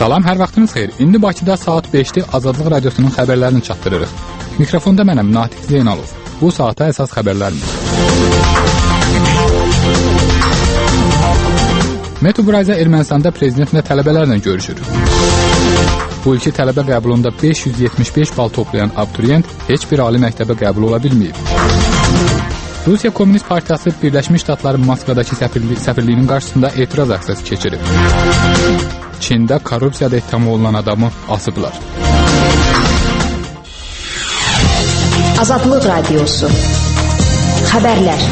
Salam, hər vaxtınız xeyir. İndi Bakıda saat 5-dir, Azadlıq Radiosunun xəbərlərini çatdırırıq. Mikrofonda mənəm Natiq Zeynalov. Bu saata əsas xəbərlərimiz. Metubrayza Ermənistanda prezidentlə tələbələrlə görüşür. Bu ilki tələbə qəbulunda 575 bal toplayan abituriyent heç bir ali məktəbə qəbul ola bilməyib. Rusiya Komünist Partiyası Birləşmiş Ştatların Moskvadakı səfirliyinin qarşısında etiraz aksiyası keçirib. Çində korrupsiyada ittiham olunan adamı asıblar. Azadlıq Radiosu. Xəbərlər.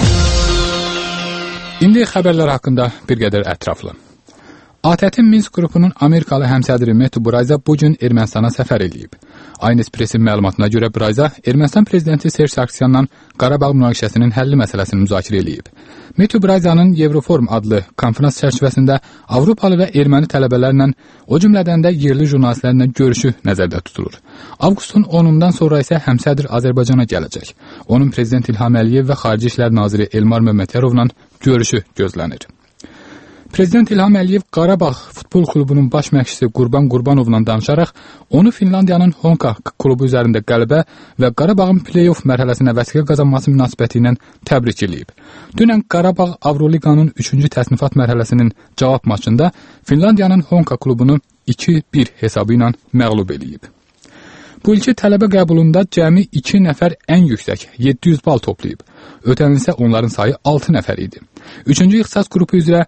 İndi xəbərlər haqqında bir qədər ətraflı. ATƏT-in Minsk qrupunun Amerikalı həmsədri Metubrayza bugün Ermənistana səfər edib. Aynı Expressin məlumatına görə Brayza Ermənistan prezidenti Serj Sarkisyanla Qarabağ münaqişəsinin həlli məsələsini müzakirə edib. Metubrayzanın Euroform adlı konferans çərçivəsində Avropalı və erməni tələbələrlə, o cümlədən də yerli jurnalistlərlə görüşü nəzərdə tutulur. Avqustun 10-undan sonra isə həmsədr Azərbaycana gələcək. Onun prezident İlham Əliyev və Xarici İşlər naziri Elmar Məmmədyarovla görüşü gözlənir. Prezident İlham Əliyev Qarabağ futbol klubunun baş məşqçisi Qurban Qurbanovla danışaraq onu Finlandiyanın Honka klubu üzərində qələbə və Qarabağın play-off mərhələsinə vəsiqə qazanması münasibəti ilə təbrik edib. Dünən Qarabağ Avroliqanın 3-cü təsnifat mərhələsinin cavab maçında Finlandiyanın Honka klubunu 2-1 hesabı ilə məğlub edib. Bu ilki tələbə qəbulunda cəmi 2 nəfər ən yüksək 700 bal toplayıb. Ötən il isə onların sayı 6 nəfər idi. 3-cü ixtisas qrupu üzrə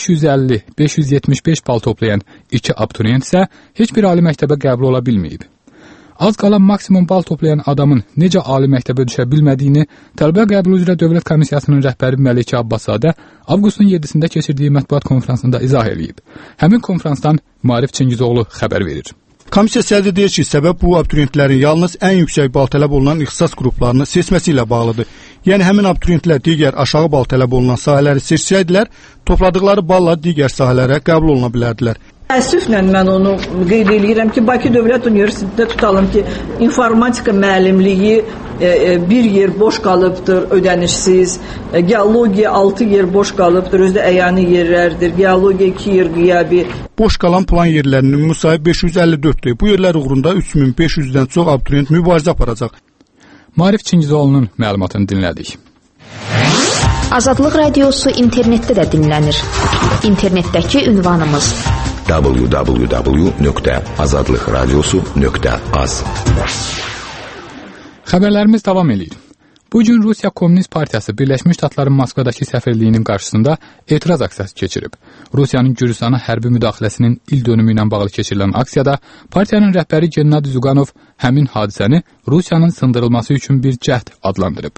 550-575 bal toplayan 2 abituriyent isə heç bir ali məktəbə qəbul ola bilməyib. Az qalan maksimum bal toplayan adamın necə ali məktəbə düşə bilmədiyini tələbə qəbulu üzrə Dövlət Komissiyasının rəhbəri Məlikə Abbaszadə avqustun 7-sində keçirdiyi mətbuat konfransında izah edib. Həmin konfransdan Maarif Çingizoğlu xəbər verir. Komissiya sədri deyir ki, səbəb bu abituriyentlərin yalnız ən yüksək bal tələb olunan ixtisas qruplarını seçməsi ilə bağlıdır. Yəni həmin abituriyentlər digər aşağı bal tələb olunan sahələri seçsəydilər, topladıqları balla digər sahələrə qəbul oluna bilərdilər. Təəssüflə mən onu qeyd edirəm ki, Bakı Dövlət Universitetində tutalım ki, informatika müəllimliyi bir yer boş qalıbdır, ödənişsiz. Geologiya 6 yer boş qalıbdır, özü də əyani yerlərdir. Geologiya 2 yer qiyabi. Boş qalan plan yerlərinin ümumi sayı 554-dür. Bu yerlər uğrunda 3500-dən çox abituriyent mübarizə aparacaq. Maarif Çingizoğlu'nun məlumatını dinlədik. Azadlıq Radiosu internetdə də dinlənir. İnternetdəki ünvanımız www.azadlıqradiosu.az. Xəbərlərimiz davam edir. Bugün Rusiya Komünist Partiyası Birləşmiş Ştatların Moskvadakı səfirliyinin qarşısında etiraz aksiyası keçirib. Rusiyanın Gürcüstana hərbi müdaxiləsinin il dönümü ilə bağlı keçirilən aksiyada partiyanın rəhbəri Gennadiy Zyuganov həmin hadisəni Rusiyanın sındırılması üçün bir cəhd adlandırıb.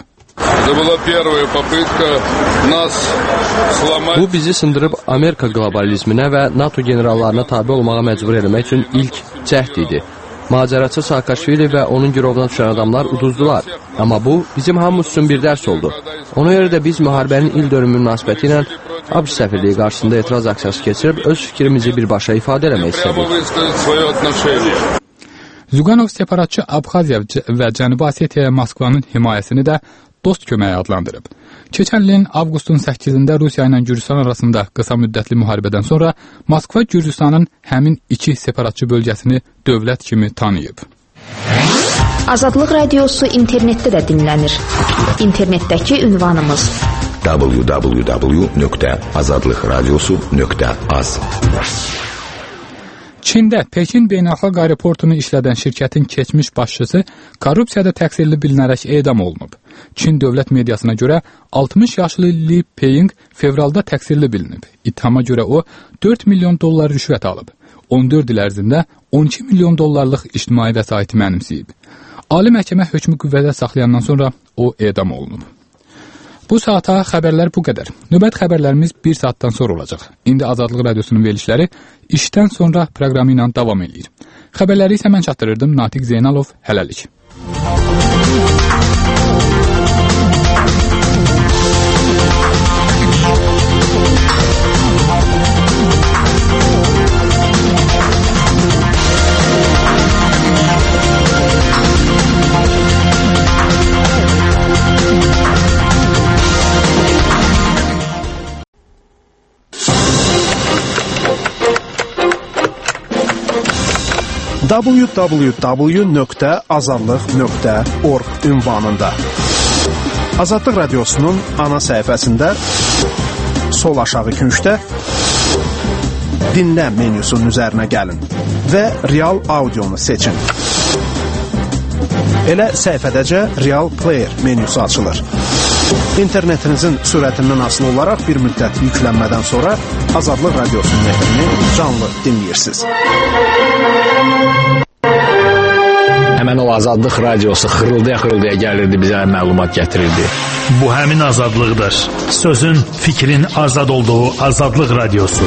Bu bizi sındırıb Amerika qlobalizminə və NATO generallarına tabe olmağa məcbur etmək üçün ilk cəhd idi. Macəraçı Saakashvili və onun girovuna düşən adamlar uduzdular. Amma bu bizim hamımız üçün bir dərs oldu. Ona görə də biz müharibənin il dönümü münasibəti ilə ABŞ səfirliyi qarşısında etiraz aksiyası keçirib öz fikrimizi birbaşa ifadə eləmək istədik. Zyuganov separatçı Abxaziya və Cənubi Osetiyaya Moskvanın himayəsini də dost köməyi adlandırıb. Keçən ilin avqustun 8-də Rusiya ilə Gürcüstan arasında qısa müddətli müharibədən sonra Moskva Gürcüstanın həmin 2 separatçı bölgəsini dövlət kimi tanıyıb. Azadlıq Radiosu internetdə də dinlənir. İnternetdəki ünvanımız www.azadlıqradiosu.az. Çində Pekin beynəlxalq aeroportunu işlədən şirkətin keçmiş başçısı korrupsiyada təqsirli bilinərək edam olunub. Çin dövlət mediasına görə 60 yaşlı Li Peying fevralda təqsirli bilinib. İttihama görə o 4 milyon dollar rüşvət alıb. 14 il ərzində 12 milyon dollarlıq ictimai vəsaiti mənimsəyib. Ali məhkəmə hökmü qüvvədə saxlayandan sonra o edam olunub. Bu saata xəbərlər bu qədər. Növbət xəbərlərimiz 1 saatdan sonra olacaq. İndi Azadlıq Radiosunun verilişləri işdən sonra proqramı ilə davam edir. Xəbərləri isə mən çatdırırdım. Natiq Zeynalov, hələlik. www.azadlıq.org ünvanında. Azadlıq Radiosunun ana səhifəsində sol aşağı küncdə dinlə menyusunun üzərinə gəlin və Real Audionu seçin. Elə səhifədəcə Real Player menyusu açılır. İnternetinizin sürətindən asılı olaraq bir müddət yüklənmədən sonra Azadlıq Radiosunun efrini canlı dinləyirsiniz. Həmən o Azadlıq Radiosu xırıldaya gəlirdi, bizə məlumat gətirirdi. Bu həmin azadlıqdır. Sözün, fikrin azad olduğu Azadlıq Radiosu.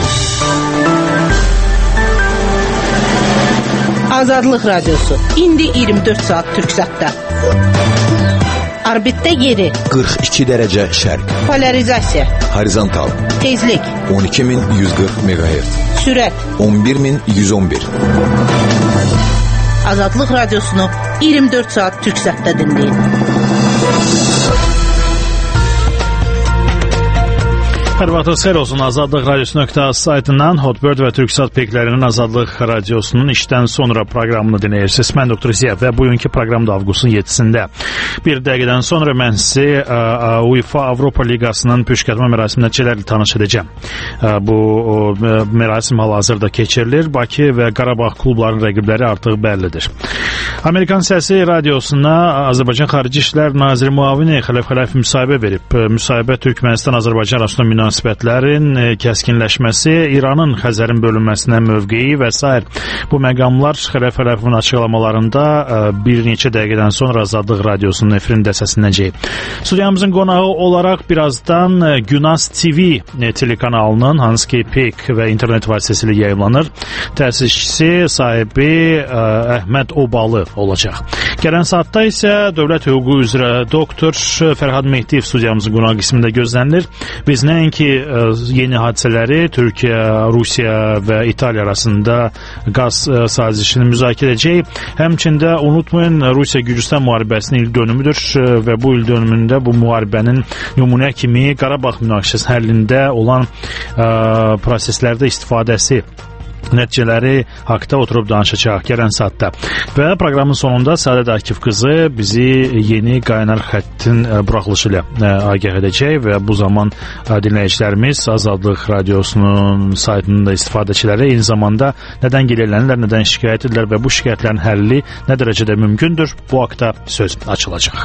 Azadlıq Radiosu. İndi 24 saat Türksatda. Orbitdə yeri 42 dərəcə şərq. Polarizasiya. Horizontal. Tezlik 12140 MHz. Sürət 11111. Azadlıq Radiosunu 24 saat Türksatda dinləyin. Hər vaxtınız xeyir olsun. Azadlıq Radiosu.az saytından Hotbird və Türksat peklərinin Azadlıq Radiosunun işdən sonra proqramını dinləyirsiniz. Mən Dr. Ziyav və bugünkü proqramda avqustun 7-sində. Bir dəqiqədən sonra mən sizi UEFA Avropa Liqasının püşkatma mərasim nəticələrlə tanış edəcəm. Bu mərasim hal-hazırda keçirilir. Bakı və Qarabağ klublarının rəqibləri artıq bəllidir. Amerikan Səsi Radiosuna Azərbaycan Xarici İşlər Naziri Müavini Xələf Xələf müsahibə verib. Müsahibə Türkmənistan-Azərbaycan arasında münasibətlərin kəskinləşməsi, İranın Xəzərin bölünməsinə mövqeyi və s. Bu məqamlar Xələf Xələfin açıqlamalarında bir neçə dəqiqədən sonra Azadlıq Radiosunun efirində səslənəcək. Studiyamızın qonağı olaraq birazdan Günas TV telekanalının hansı ki PEK və internet vasitəsilə yayımlanır. Təsisçisi, sahibi Əhməd Obalı olacaq. Gələn saatda isə Dövlət Hüququ üzrə doktor Fərhad Mehdiyev studiyamızın qonağı qismində gözlənilir. Biz nəinki yeni hadisələri Türkiyə, Rusiya və İtaliya arasında qaz sazişini müzakirə edəcək. Həmçində unutmayın, Rusiya-Gürcüstan müharibəsinin il dönümüdür və bu il dönümündə bu müharibənin nümunə kimi Qarabağ münaqişəsi həllində olan proseslərdə istifadəsi nəticələri haqda oturub danışacaq gələn saatda. Və proqramın sonunda Səadət Akif qızı bizi yeni qaynar xəttin buraxılışı ilə agah edəcək və bu zaman dinləyicilərimiz Azadlıq Radiosunun saytında istifadəçiləri eyni zamanda nədən gəlirlənirlər, nədən şikayət edirlər və bu şikayətlərin həlli nə dərəcədə mümkündür, bu haqda söz açılacaq.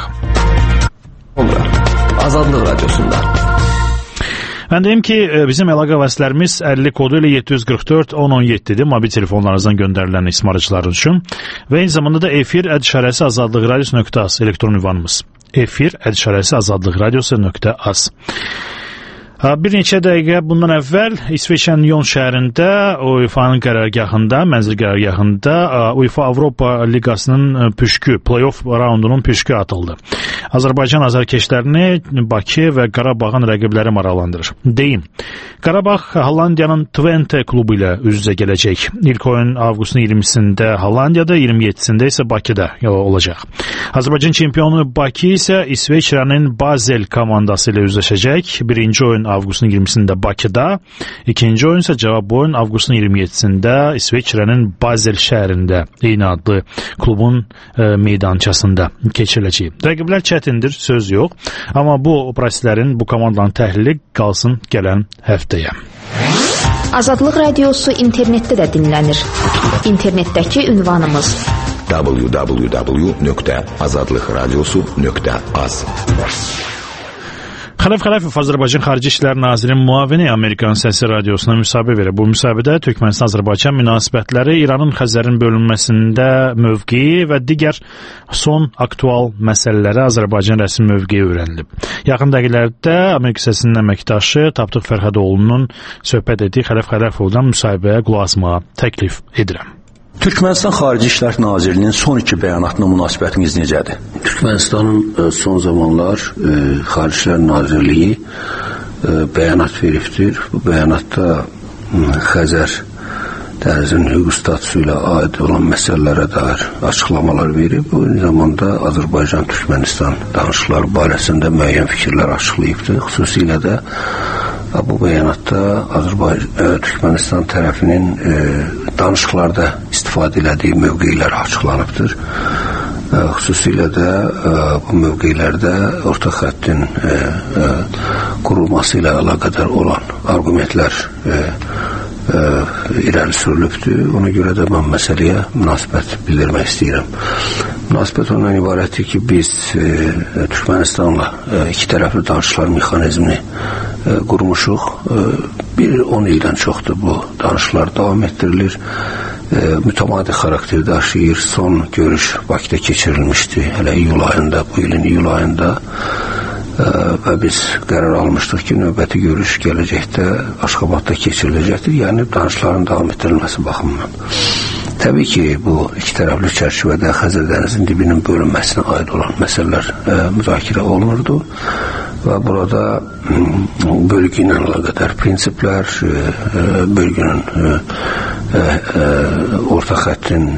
Azadlıq Radiosunda. Mən deyim ki, bizim əlaqə vasitələrimiz 50 kodu ilə 744-1017-dir, mobil telefonlarınızdan göndərilən ismarıcılar üçün və eyni zamanda da efir@azadlıqradios.az elektron ünvanımız. efir@azadlıqradios.az. Bir neçə dəqiqə bundan əvvəl İsveçrənin Lyon şəhərində UEFA-nın qərargahında, mənzil qərargahında UEFA Avropa Liqasının püşkü, play-off raundunun püşkü atıldı. Azərbaycan azarkeşlərini Bakı və Qarabağın rəqibləri maraqlandırır. Deyim, Qarabağ Hollandiyanın Twente klubu ilə üz-üzə gələcək. İlk oyun avqustun 20-sində Hollandiyada, 27-sində isə Bakıda olacaq. Azərbaycan çempionu Bakı isə İsveçrənin Basel komandası ilə üzləşəcək. Birinci oyun avqustun 20-sində Bakıda, ikinci oyun isə cavab oyun avqustun 27-sində İsveçrənin Basel şəhərində eyni adlı klubun meydançasında keçiriləcək. Rəqiblər çətindir, söz yox. Amma bu proseslərin, bu komandanın təhlili qalsın gələn həftəyə. Azadlıq Radiosu internetdə də dinlənir. İnternetdəki ünvanımız www.azadlıqradiosu.az. Xələf Xələfov Azərbaycan Xarici İşlər Nazirinin müavini Amerikan Səsi Radiosuna müsahibə verib. Bu müsahibədə Türkmənistan-Azərbaycan münasibətləri, İranın Xəzərin bölünməsində mövqeyi və digər son aktual məsələlərə Azərbaycan rəsmi mövqeyi öyrənilib. Yaxın dəqiqələrdə Amerika Səsinin əməkdaşı Tapdıq Fərhadoğlu'nun söhbət etdiyi Xələf Xələfovdan müsahibəyə qulaq asmağa təklif edirəm. Türkmənistan Xarici İşlər Nazirliyinin son iki bəyanatına münasibətiniz necədir? Türkmənistanın son zamanlar Xarici İşlər Nazirliyi bəyanat veribdir. Bu bəyanatda Xəzər dənizinin hüquq statusu ilə aid olan məsələlərə dair açıqlamalar verib. Bu eyni zamanda Azərbaycan-Türkmənistan danışıqları barəsində müəyyən fikirlər açıqlayıbdır. Xüsusilə də bu bəyanatda Türkmənistan tərəfinin danışıqlarda istifadə elədiyi mövqeylər açıqlanıbdır. Xüsusilə də bu mövqeylərdə orta xəttin qurulması ilə əlaqədar olan arqumentlər irəli sürülübdür. Ona görə də mən məsələyə münasibət bildirmək istəyirəm. Münasibət ondan ibarətdir ki, biz Türkmənistanla iki tərəfli danışıqlar mexanizmini qurmuşuq. 10 ildən çoxdur bu danışıqlar davam etdirilir. Mütəmadi xarakter daşıyır. Son görüş Bakıda keçirilmişdi. Hələ iyul ayında, bu ilin iyul ayında və biz qərar almışdıq ki, növbəti görüş gələcəkdə Aşqabadda keçiriləcəkdir. Yəni danışıqların davam etdirilməsi baxımından. Təbii ki, bu iki tərəfli çərçivədə Xəzər dənizinin dibinin bölünməsinə aid olan məsələlər müzakirə olunurdu və burada bölgü ilə əlaqədar prinsiplər, bölgünün orta xəttin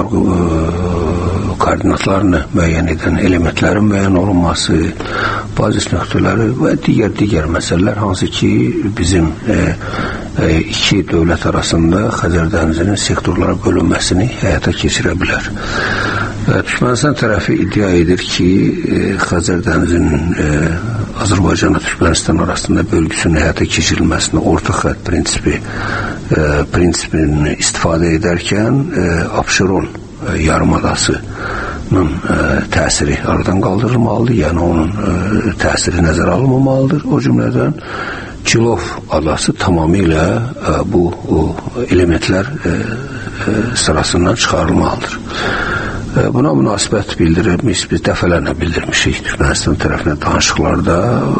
koordinatlarını müəyyən edən elementlərin müəyyən olunması, bazis nöqtələri və digər məsələlər, hansı ki, bizim iki dövlət arasında Xəzər dənizinin sektorlara bölünməsini həyata keçirə bilər. Türkmənistan tərəfi iddia edir ki, Xəzər dənizinin Azərbaycanla Türkmənistan arasında bölgüsünün həyata keçirilməsini orta xətt prinsipini istifadə edərkən Abşeron yarımadasının təsiri aradan qaldırılmalıdır, yəni onun təsiri nəzərə alınmamalıdır. O cümlədən Cilov adası tamamilə bu elementlər sırasından çıxarılmalıdır. Buna münasibət bildirmiş, biz dəfələrlə bildirmişik Türkmənistan tərəfinə danışıqlarda.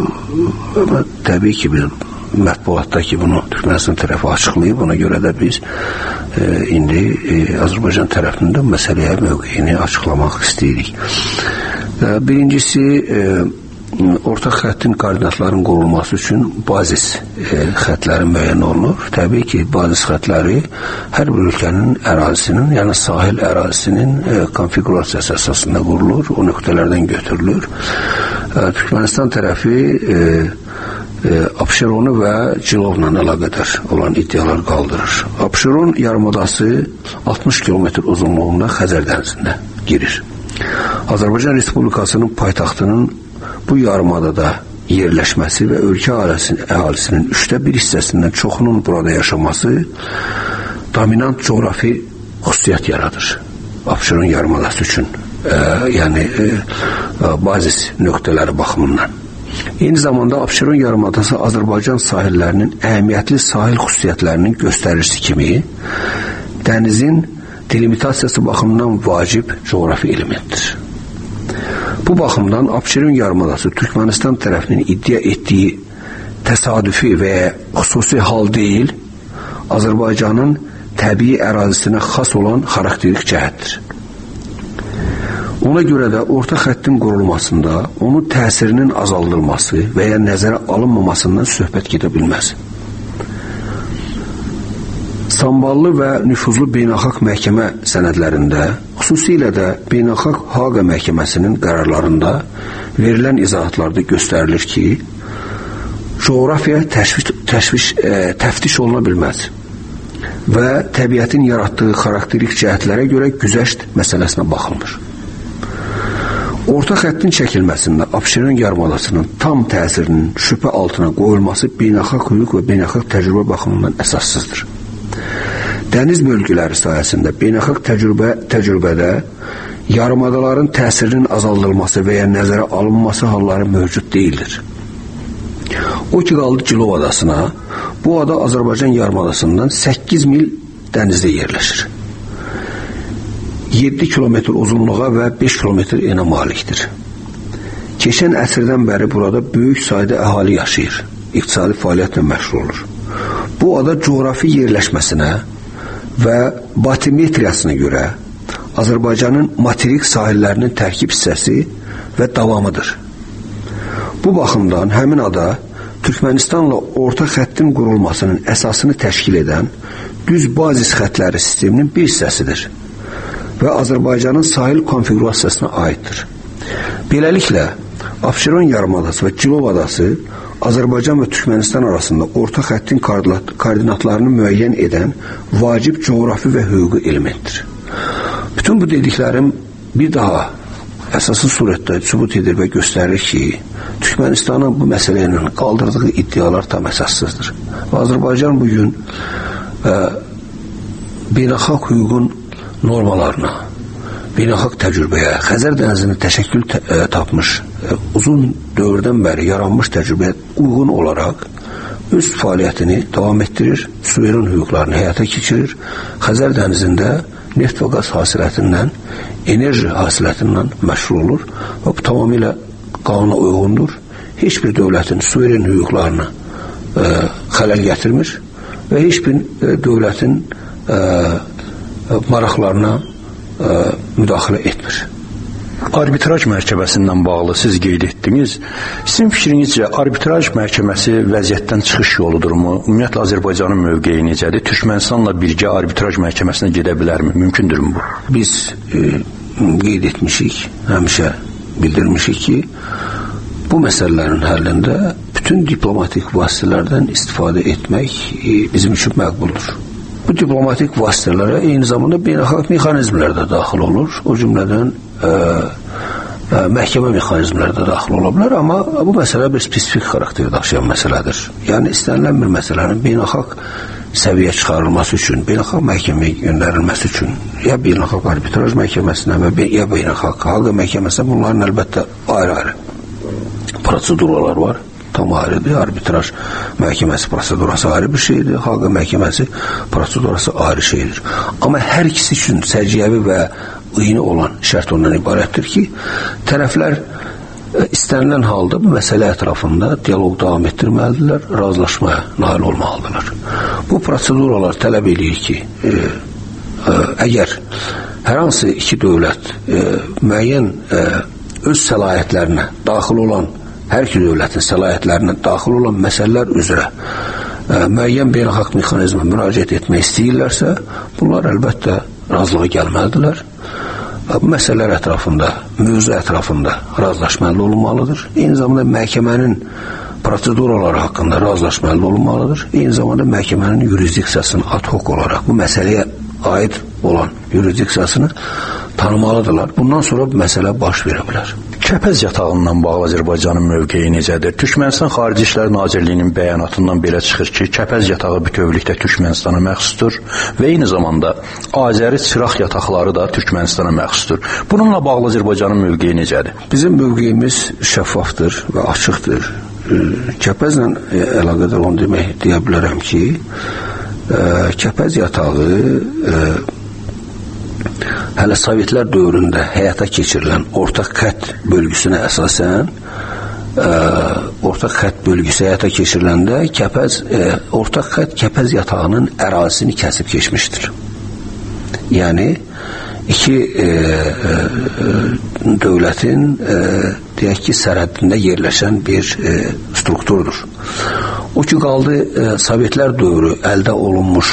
Təbii ki, biz mətbuatda ki, bunu Türkmənistan tərəfi açıqlayıb, ona görə də biz indi Azərbaycan tərəfinin də məsələyə mövqeyini açıqlamaq istəyirik. Birincisi, orta xəttin koordinatların qurulması üçün bazis xətləri müəyyən olunur. Təbii ki, bazis xətləri hər bir ölkənin ərazisinin, yəni sahil ərazisinin konfigurasiyası əsasında qurulur, o nöqtələrdən götürülür. Türkmənistan tərəfi Abşeronu və Cilovla əlaqədar olan iddialar qaldırır. Abşeron yarımadası 60 kilometr uzunluğunda Xəzər dənizində girir. Azərbaycan Respublikasının paytaxtının bu yarımadada yerləşməsi və ölkə əhalisinin 1/3 hissəsindən çoxunun burada yaşaması dominant coğrafi xüsusiyyət yaradır Abşeron yarımadası üçün, yəni bazis nöqtələri baxımından. Eyni zamanda Abşeron yarımadası Azərbaycan sahillərinin əhəmiyyətli sahil xüsusiyyətlərinin göstəricisi kimi dənizin delimitasiyası baxımından vacib coğrafi elementdir. Bu baxımdan Abşeron yarımadası Türkmənistan tərəfinin iddia etdiyi təsadüfi və xüsusi hal deyil, Azərbaycanın təbii ərazisinə xas olan xarakterik cəhətdir. Ona görə də orta xəttin qurulmasında onun təsirinin azaldılması və ya nəzərə alınmamasından söhbət gedə bilməz. Samballı və nüfuzlu beynəlxalq məhkəmə sənədlərində, xüsusilə də Beynəlxalq Haqa məhkəməsinin qərarlarında verilən izahatlarda göstərilir ki, coğrafiya təftiş oluna bilməz və təbiətin yaratdığı xarakterik cəhətlərə görə güzəşt məsələsinə baxılmır. Orta xəttin çəkilməsində Abşeron yarımadasının tam təsirinin şübhə altına qoyulması beynəlxalq hüquq və beynəlxalq təcrübə baxımından əsassızdır. Dəniz bölgüləri sayəsində beynəlxalq təcrübədə yarımadaların təsirinin azaldılması və ya nəzərə alınması halları mövcud deyildir. O ki qaldı Cilov adasına, bu ada Azərbaycan yarımadasından 8 mil dənizdə yerləşir. 7 kilometr uzunluğa və 5 kilometr enə malikdir. Keçən əsrdən bəri burada böyük sayda əhali yaşayır, iqtisadi fəaliyyətlə məşğul olur. Bu ada coğrafi yerləşməsinə və batimetriyasına görə Azərbaycanın materik sahillərinin tərkib hissəsi və davamıdır. Bu baxımdan həmin ada Türkmənistanla orta xəttin qurulmasının əsasını təşkil edən düz bazis xətləri sisteminin bir hissəsidir və Azərbaycanın sahil konfigurasiyasına aiddir. Beləliklə, Abşeron yarımadası və Cilov adası Azərbaycan və Türkmənistan arasında orta xəttin koordinatlarını müəyyən edən vacib coğrafi və hüquqi elementdir. Bütün bu dediklərim bir daha əsaslı surətdə sübut edir və göstərir ki, Türkmənistanın bu məsələ ilə qaldırdığı iddialar tam əsassızdır. Və Azərbaycan bugün beynəlxalq hüququn normalarına, beynəlxalq təcrübəyə, Xəzər dənizini təşəkkül tapmış, uzun dövrdən bəri yaranmış təcrübəyə uyğun olaraq öz fəaliyyətini davam etdirir, suveren hüquqlarını həyata keçirir, Xəzər dənizində neft və qaz hasilətindən, enerji hasilətindən məşğul olur və bu tamamilə qanuna uyğundur. Heç bir dövlətin suveren hüquqlarını xələl gətirmir və heç bir dövlətin maraqlarına müdaxilə etmir. Arbitraj məhkəməsindən bağlı siz qeyd etdiniz. Sizin fikrinizcə arbitraj məhkəməsi vəziyyətdən çıxış yoludurmu? Ümumiyyətlə Azərbaycanın mövqeyi necədir? Türkmənistanla birgə arbitraj məhkəməsinə gedə bilərmi? Mümkündürmü bu? Biz qeyd etmişik, həmişə bildirmişik ki, bu məsələlərin həllində bütün diplomatik vasitələrdən istifadə etmək bizim üçün məqbuldur. Bu diplomatik vasitələrə eyni zamanda beynəlxalq mexanizmlər də daxil olur. O cümlədən məhkəmə mexanizmləri də daxil ola bilər, amma bu məsələ bir spesifik xarakter daşıyan məsələdir. Yəni istənilən bir məsələnin beynəlxalq səviyyə çıxarılması üçün, beynəlxalq məhkəməyə göndərilməsi üçün, ya beynəlxalq arbitraj məhkəməsinə və ya beynəlxalq haqa məhkəməsinə, bunların əlbəttə ayrı-ayrı proseduralar var. Tam ayrıdır. Arbitraj məhkəməsi prosedurası ayrı bir şeydir. Haqa məhkəməsi prosedurası ayrı şeydir. Amma hər ikisi üçün səciyyəvi və uyğun olan şərt ondan ibarətdir ki, tərəflər istənilən halda bu məsələ ətrafında dialoq davam etdirməlidirlər, razılaşmaya nail olmalıdırlar. Bu proseduralar tələb edir ki, əgər hər hansı iki dövlət müəyyən öz səlahiyyətlərinə daxil olan, hər iki dövlətin səlahiyyətlərinə daxil olan məsələlər üzrə müəyyən beynəlxalq mexanizmə müraciət etmək istəyirlərsə, bunlar əlbəttə razılığa gəlməlidirlər. Bu məsələlər ətrafında, mövzu ətrafında razılaşmalı olunmalıdır. Eyni zamanda məhkəmənin proseduraları haqqında razılaşmalı olunmalıdır. Eyni zamanda məhkəmənin yurisdiksiyasını ad hoc olaraq bu məsələyə aid olan yurisdiksiyasını tanımalıdırlar. Bundan sonra bu məsələ baş verə bilər. Kəpəz yatağından bağlı Azərbaycanın mövqeyi necədir? Türkmənistan Xarici İşlər Nazirliyinin bəyanatından belə çıxır ki, Kəpəz yatağı bütövlükdə Türkmənistana məxsusdur və eyni zamanda Azəri çıraq yataqları da Türkmənistana məxsusdur. Bununla bağlı Azərbaycanın mövqeyi necədir? Bizim mövqeyimiz şəffafdır və açıqdır. Kəpəzlə əlaqədar onu deyə bilərəm ki, Kəpəz yatağı hələ Sovetlər dövründə həyata keçirilən ortaq xətt bölgüsünə əsasən ortaq xətt bölgüsü həyata keçiriləndə ortaq xətt Kəpəz yatağının ərazisini kəsib keçmişdir. Yəni iki dövlətin deyək ki, sərhədində yerləşən bir strukturdur. O ki, qaldı Sovetlər dövrü əldə olunmuş,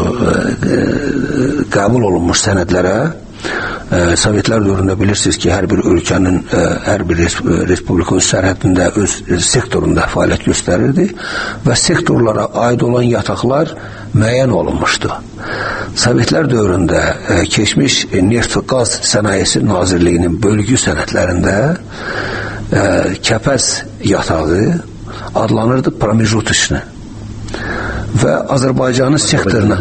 qəbul olunmuş sənədlərə. Sovetlər dövründə bilirsiniz ki, hər bir ölkənin, hər bir respublika öz sərhədində, öz sektorunda fəaliyyət göstərirdi və sektorlara aid olan yataqlar müəyyən olunmuşdu. Sovetlər dövründə keçmiş Neft və Qaz Sənayesi Nazirliyinin bölgü sənədlərində Kəpəz yatağı adlanırdı pramejutishni və Azərbaycanın sektoruna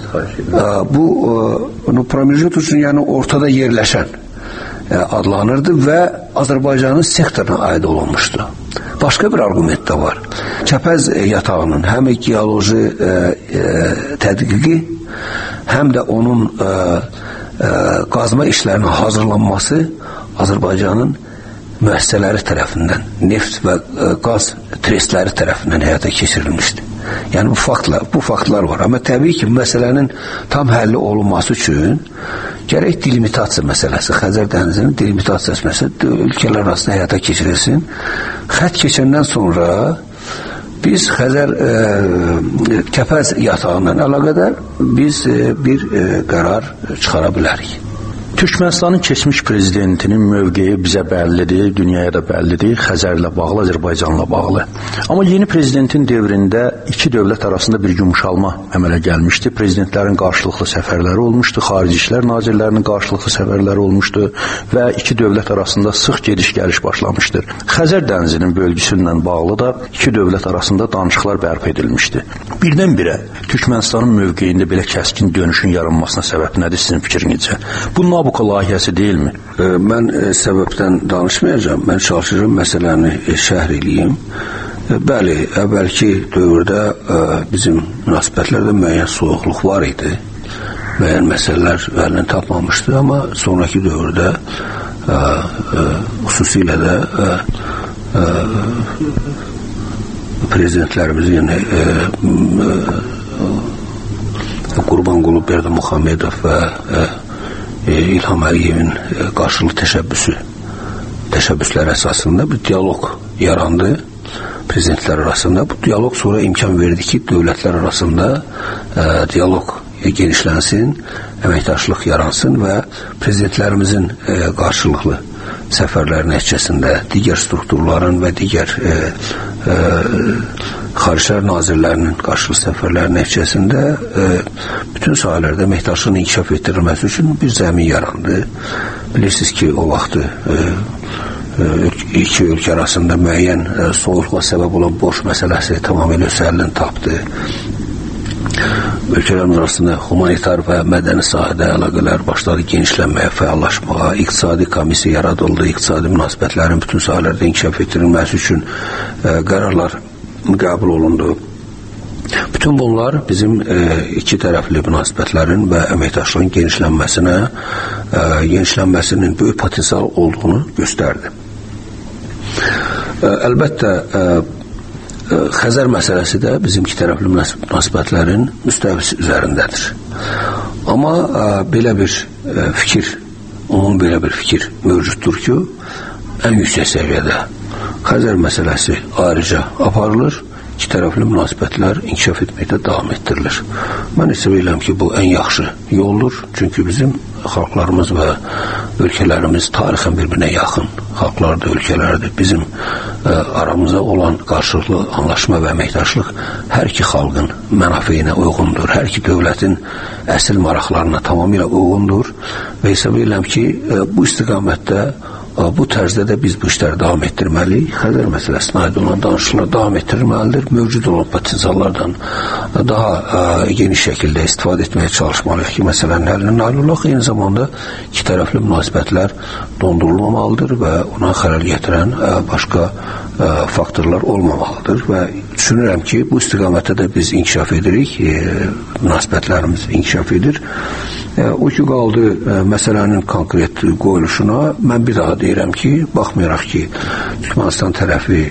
bu pramejutishni, yəni ortada yerləşən adlanırdı və Azərbaycanın sektoruna aid olunmuşdu. Başqa bir argument da var. Kəpəz yatağının həm geoloji tədqiqi, həm də onun qazma işlərinin hazırlanması Azərbaycanın müəssisələri tərəfindən, neft və qaz trestləri tərəfindən həyata keçirilmişdi. Yəni bu faktlar var. Amma təbii ki, məsələnin tam həlli olunması üçün gərək delimitasiya məsələsi, Xəzər dənizinin delimitasiyası məsələsi ölkələr arasında həyata keçirilsin. Xətt keçəndən sonra biz Kəpəz yatağından əlaqədar biz bir qərar çıxara bilərik. Türkmənistanın keçmiş prezidentinin mövqeyi bizə bəllidir, dünyaya da bəllidir, Xəzərlə bağlı, Azərbaycanla bağlı. Amma yeni prezidentin dövründə iki dövlət arasında bir yumuşalma əmələ gəlmişdi. Prezidentlərin qarşılıqlı səfərləri olmuşdu, xarici işlər nazirlərinin qarşılıqlı səfərləri olmuşdu və iki dövlət arasında sıx gediş-gəliş başlamışdır. Xəzər dənizinin bölgüsü ilə bağlı da iki dövlət arasında danışıqlar bərpa edilmişdi. Birdən-birə Türkmənistanın mövqeyində belə kəskin dönüşün yaranmasına səbəb nədir sizin fikrinizcə? Bu Nabucco layihəsi deyilmi? Mən səbəbdən danışmayacağam. Mən çalışacağım məsələni şərh edeyim. Bəli, əvvəlki dövrdə bizim münasibətlərdə müəyyən soyuqluq var idi. Müəyyən məsələlər əlini tapmamışdı, amma sonraki dövrdə xüsusilə də prezidentlərimizin Qurbanqulu Berdimuhamedov və İlham Əliyevin qarşılıqlı təşəbbüslər əsasında bir dialoq yarandı prezidentlər arasında. Bu dialoq sonra imkan verdi ki, dövlətlər arasında dialoq genişlənsin, əməkdaşlıq yaransın və prezidentlərimizin qarşılıqlı səfərlər nəticəsində digər strukturların və digər xaricilər nazirlərinin qarşılıqlı səfərlər nəticəsində bütün sahələrdə əməkdaşlığın inkişaf etdirilməsi üçün bir zəmin yarandı. Bilirsiniz ki, o vaxtı iki ölkə arasında müəyyən soyuqluğa səbəb olan borc məsələsi tamamilə öz həllini tapdı. Ölkələrimiz arasında humanitar və mədəni sahədə əlaqələr başladı genişlənməyə, fəallaşmağa, iqtisadi komissiya yaradıldı, iqtisadi münasibətlərin bütün sahələrdə inkişaf etdirilməsi üçün qərarlar qəbul olundu. Bütün bunlar bizim iki tərəfli münasibətlərin və əməkdaşlığın genişlənməsinin böyük potensial olduğunu göstərdi. Əlbəttə, Xəzər məsələsi də bizim iki tərəfli münasibətlərin müstəvisi üzərindədir. Amma belə bir fikir, umum belə bir fikir mövcuddur ki, ən yüksək səviyyədə Xəzər məsələsi ayrıca aparılır, iki tərəfli münasibətlər inkişaf etməkdə davam etdirilir. Mən hesab edirəm ki, bu ən yaxşı yoldur, çünki bizim xalqlarımız və ölkələrimiz tarixən bir-birinə yaxın xalqlardır, ölkələrdir. Bizim aramızda olan qarşılıqlı anlaşma və əməkdaşlıq hər iki xalqın mənafeyinə uyğundur, hər iki dövlətin əsl maraqlarına tamamilə uyğundur və hesab edirəm ki, bu istiqamətdə bu tərzdə də biz bu işləri davam etdirməliyik. Xəzər məsələsinə aid olan danışıqlar davam etdirilməlidir. Mövcud olan potensiallardan daha geniş şəkildə istifadə etməyə çalışmalıyıq ki, məsələnin həllinə nail olaq. Eyni zamanda iki tərəfli münasibətlər dondurulmamalıdır və ona xələl gətirən başqa faktorlar olmamalıdır və düşünürəm ki, bu istiqamətdə də biz inkişaf edirik, münasibətlərimiz inkişaf edir. O ki, qaldı məsələnin konkret qoyuluşuna, mən bir daha deyirəm ki, baxmayaraq ki, Türkmənistan tərəfi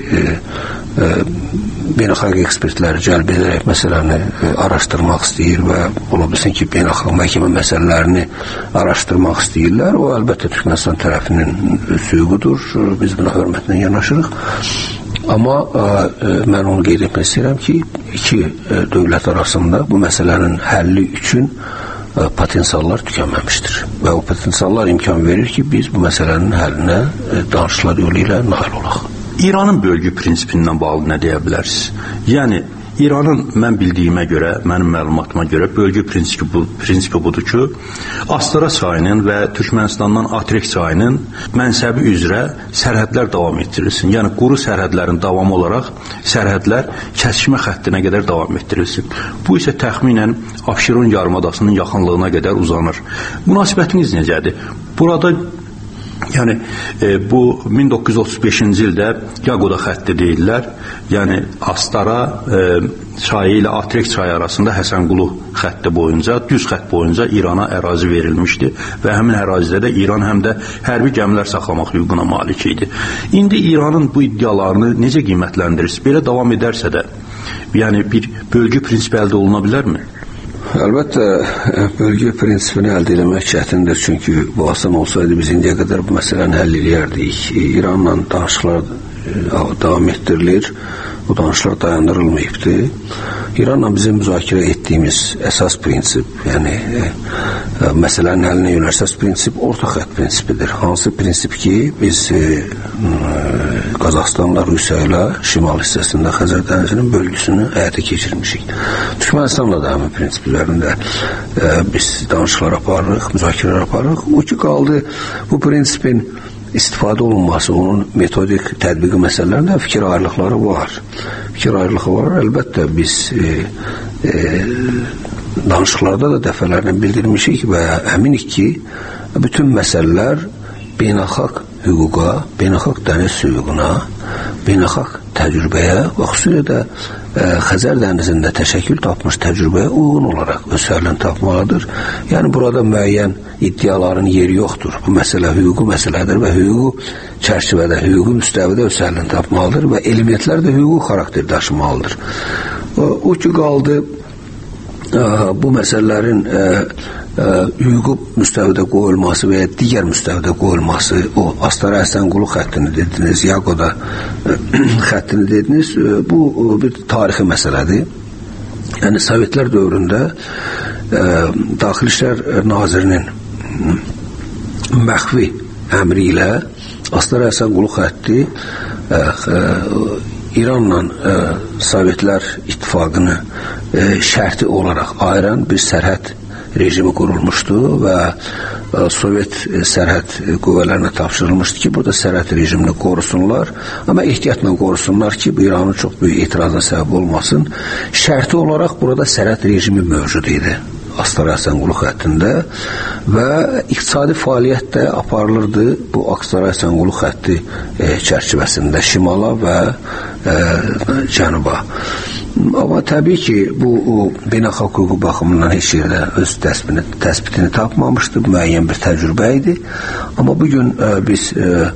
beynəlxalq ekspertləri cəlb edərək məsələni araşdırmaq istəyir və ola bilsin ki, beynəlxalq məhkəmə məsələlərini araşdırmaq istəyirlər. O, əlbəttə, Türkmənistan tərəfinin hüququdur, biz buna hörmətlə yanaşırıq. Amma mən onu qeyd etmək istəyirəm ki, iki dövlət arasında bu məsələnin həlli üçün potensiallar tükənməmişdir və o potensiallar imkan verir ki, biz bu məsələnin həllinə danışıqlar yolu ilə nail olaq. İranın bölgü prinsipindən bağlı nə deyə bilərsiniz? Yəni, İranın mən bildiyimə görə, mənim məlumatıma görə bölgü prinsipi budur ki, Astara çayının və Türkmənistandan Atrek çayının mənsəbi üzrə sərhədlər davam etdirilsin. Yəni, quru sərhədlərin davamı olaraq sərhədlər kəsişmə xəttinə qədər davam etdirilsin. Bu isə təxminən Abşeron yarımadasının yaxınlığına qədər uzanır. Münasibətiniz necədir? Burada yəni, bu 1935-ci ildə Yagoda xətti deyirlər. Yəni, Astara çayı ilə Atrek çayı arasında Həsənqulu xətti boyunca, düz xətt boyunca İrana ərazi verilmişdi və həmin ərazidə də İran həm də hərbi gəmilər saxlamaq hüququna malik idi. İndi İranın bu iddialarını necə qiymətləndirirsiniz? Belə davam edərsə də, yəni bir bölgü prinsipi əldə oluna bilərmi? Əlbəttə, bölgə prinsipini əldə eləmək çətindir, çünki bu asan olsaydı biz indiyə qədər bu məsələni həll edərdik. İranla danışıqlar davam etdirilir bu danışıqlar dayandırılmayıbdır. İranla bizim müzakirə etdiyimiz əsas prinsip, yəni məsələnin həlinə yönələn əsas prinsip orta xətt prinsipidir. Hansı prinsip ki, biz Qazaxıstanla, Rusiya ilə şimal hissəsində Xəzər dənizinin bölgüsünü həyata keçirmişik. Türkmənistanla da həmin prinsip üzərində biz danışıqlar aparırıq, müzakirələr aparırıq. O ki qaldı bu prinsipin istifadə olunması, onun metodik tətbiqi məsələlərində fikir ayrılıqları var. Fikir ayrılıqları var. Əlbəttə biz danışıqlarda da dəfələrlə bildirmişik və əminik ki, bütün məsələlər beynəlxalq hüquqa, beynəlxalq dəniz hüququna, beynəlxalq təcrübəyə və xüsusilə də Xəzər dənizində təşəkkül tapmış təcrübəyə uyğun olaraq öz həllini tapmalıdır. Yəni burada müəyyən iddiaların yeri yoxdur. Bu məsələ hüquqi məsələdir və hüquqi çərçivədə, hüquqi müstəvidə öz həllini tapmalıdır və elementlər də hüquqi xarakter daşımalıdır. O ki qaldı bu məsələlərin hüquqi müstəvidə qoyulması və ya digər müstəvidə qoyulması, o Astara Həsənqulu xəttini dediniz, Yagoda xəttini dediniz, bu bir tarixi məsələdir. Yəni Sovetlər dövründə Daxili İşlər Nazirinin məxfi əmri ilə Astara Həsənqulu xətti İranla Sovetlər İttifaqını şərti olaraq ayıran bir sərhəd rejimi qurulmuşdu və Sovet sərhəd qüvvələrinə tapşırılmışdı ki, burada sərhəd rejimini qorusunlar, amma ehtiyatla qorusunlar ki, bu İranın çox böyük etirazına səbəb olmasın. Şərti olaraq burada sərhəd rejimi mövcud idi Astara Həsənqulu xəttində və iqtisadi fəaliyyət də aparılırdı bu Astara Həsənqulu xətti çərçivəsində şimala və cənuba. Amma təbii ki, bu beynəlxalq hüququ baxımından heç yerdə öz təsbitini tapmamışdı, müəyyən bir təcrübə idi. Amma bugün biz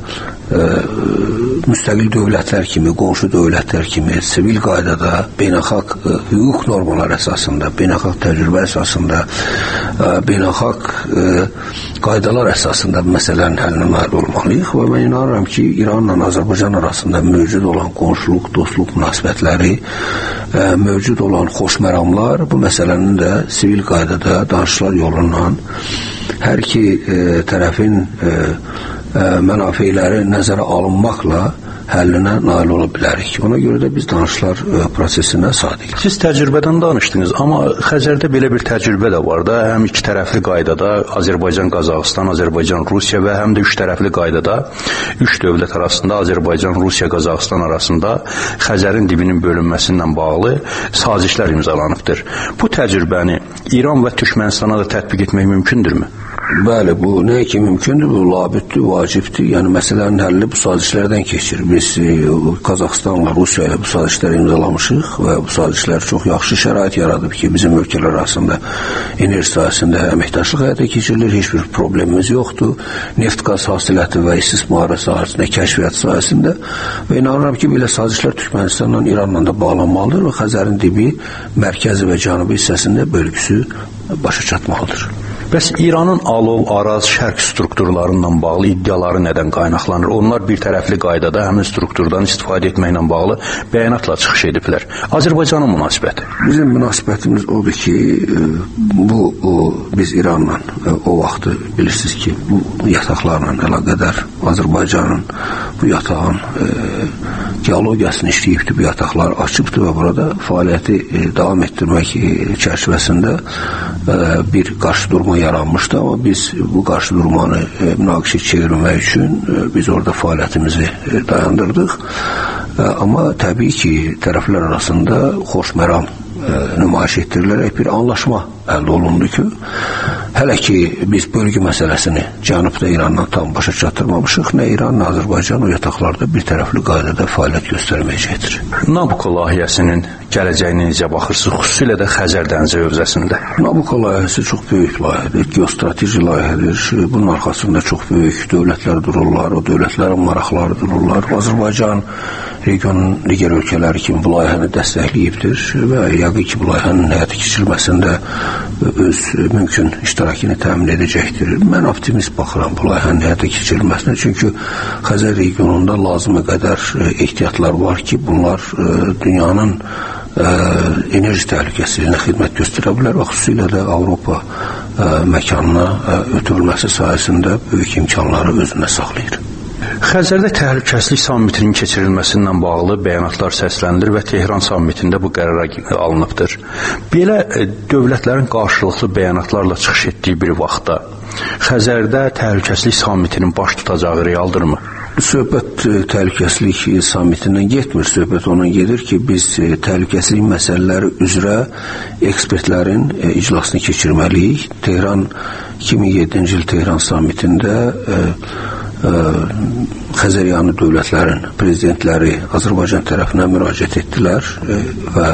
müstəqil dövlətlər kimi, qonşu dövlətlər kimi sivil qaydada, beynəlxalq hüquq normalar əsasında, beynəlxalq təcrübə əsasında, beynəlxalq qaydalar əsasında məsələnin həlinə nail olmalıyıq və mən inanıram ki, İranla Azərbaycan arasında mövcud olan qonşuluq, dostluq münasibətləri, mövcud olan xoşməramlar bu məsələnin də sivil qaydada danışıqlar yolundan hər iki tərəfin mənafeyləri nəzərə alınmaqla həllinə nail ola bilərik. Ona görə də biz danışıqlar prosesinə sadiqik. Siz təcrübədən danışdınız, amma Xəzərdə belə bir təcrübə də var da, həm iki tərəfli qaydada Azərbaycan, Qazaxıstan, Azərbaycan, Rusiya və həm də üç tərəfli qaydada üç dövlət arasında Azərbaycan, Rusiya, Qazaxıstan arasında Xəzərin dibinin bölünməsindən bağlı sazişlər imzalanıbdır. Bu təcrübəni İran və Türkmənistana da tətbiq etmək mümkündürmü? Bəli, bu nə ki mümkündür, bu labüddür, vacibdir. Yəni məsələnin həlli bu sazişlərdən keçir. Biz Qazaxıstanla, Rusiya ilə bu sazişləri imzalamışıq və bu sazişlər çox yaxşı şərait yaradıb ki, bizim ölkələr arasında enerji sahəsində əməkdaşlıq həyata keçirilir, heç bir problemimiz yoxdur. Neft qaz hasilatı və istismarı sahəsində, kəşfiyyat sahəsində və inanıram ki, belə sazişlər Türkmənistanla, İranla da bağlanmalıdır və Xəzərin dibi, mərkəzi və cənubi hissəsində bölgüsü başa çatmalıdır. Bəs İranın alov, araz, şərq strukturlarından bağlı iddiaları nədən qaynaqlanır? Onlar bir tərəfli qaydada həmin strukturdan istifadə etməklə bağlı bəyanatla çıxış ediblər. Azərbaycanın münasibəti? Bizim münasibətimiz odur ki, biz İranla o vaxtı bilirsiniz ki, bu yataqlarla əlaqədar Azərbaycanın bu yatağın geologiyasını işləyibdir, bu yataqlar açıbdır və burada fəaliyyəti davam etdirmək çərçivəsində bir qarşı durma yaranmışdı, amma biz bu qarşı durmanı münaqişə çevirmək üçün biz orada fəaliyyətimizi dayandırdıq. Amma təbii ki, tərəflər arasında xoşməram nümayiş etdirilərək bir anlaşma əldə olundu ki, hələ ki biz bölgü məsələsini cənubda İranla tam başa çatdırmamışıq, nə İran, nə Azərbaycan o yataqlarda bir tərəfli qaydada fəaliyyət göstərməyəcəkdir. Nabucco layihəsinin gələcəyinə necə baxırsınız, xüsusilə də Xəzər dənizi hövzəsində? Nabucco layihəsi çox böyük layihədir, geostrateji layihədir. Bunun arxasında çox böyük dövlətlər dururlar, o dövlətlərin maraqları dururlar. Azərbaycan regionun digər ölkələri kimi bu layihəni dəstəkləyibdir və yəqin ki, bu layihənin həyata keçirilməsində öz mümkün iştirakını təmin edəcəkdir. Mən optimist baxıram bu layihənin həyata keçirilməsinə, çünki Xəzər regionunda lazımı qədər ehtiyatlar var ki, bunlar dünyanın enerji təhlükəsizliyinə xidmət göstərə bilər və xüsusilə də Avropa məkanına ötürülməsi sayəsində böyük imkanları özündə saxlayır. Xəzərdə təhlükəsizlik sammitinin keçirilməsindən bağlı bəyanatlar səslənilir və Tehran sammitində bu qərara alınıbdır. Belə dövlətlərin qarşılıqlı bəyanatlarla çıxış etdiyi bir vaxtda Xəzərdə təhlükəsizlik sammitinin baş tutacağı realdırmı? Söhbət təhlükəsizlik sammitindən getmir. Söhbət ondan gedir ki, biz təhlükəsizlik məsələləri üzrə ekspertlərin iclasını keçirməliyik. 2007-ci il Tehran sammitində Xəzəryanı dövlətlərin prezidentləri Azərbaycan tərəfinə müraciət etdilər və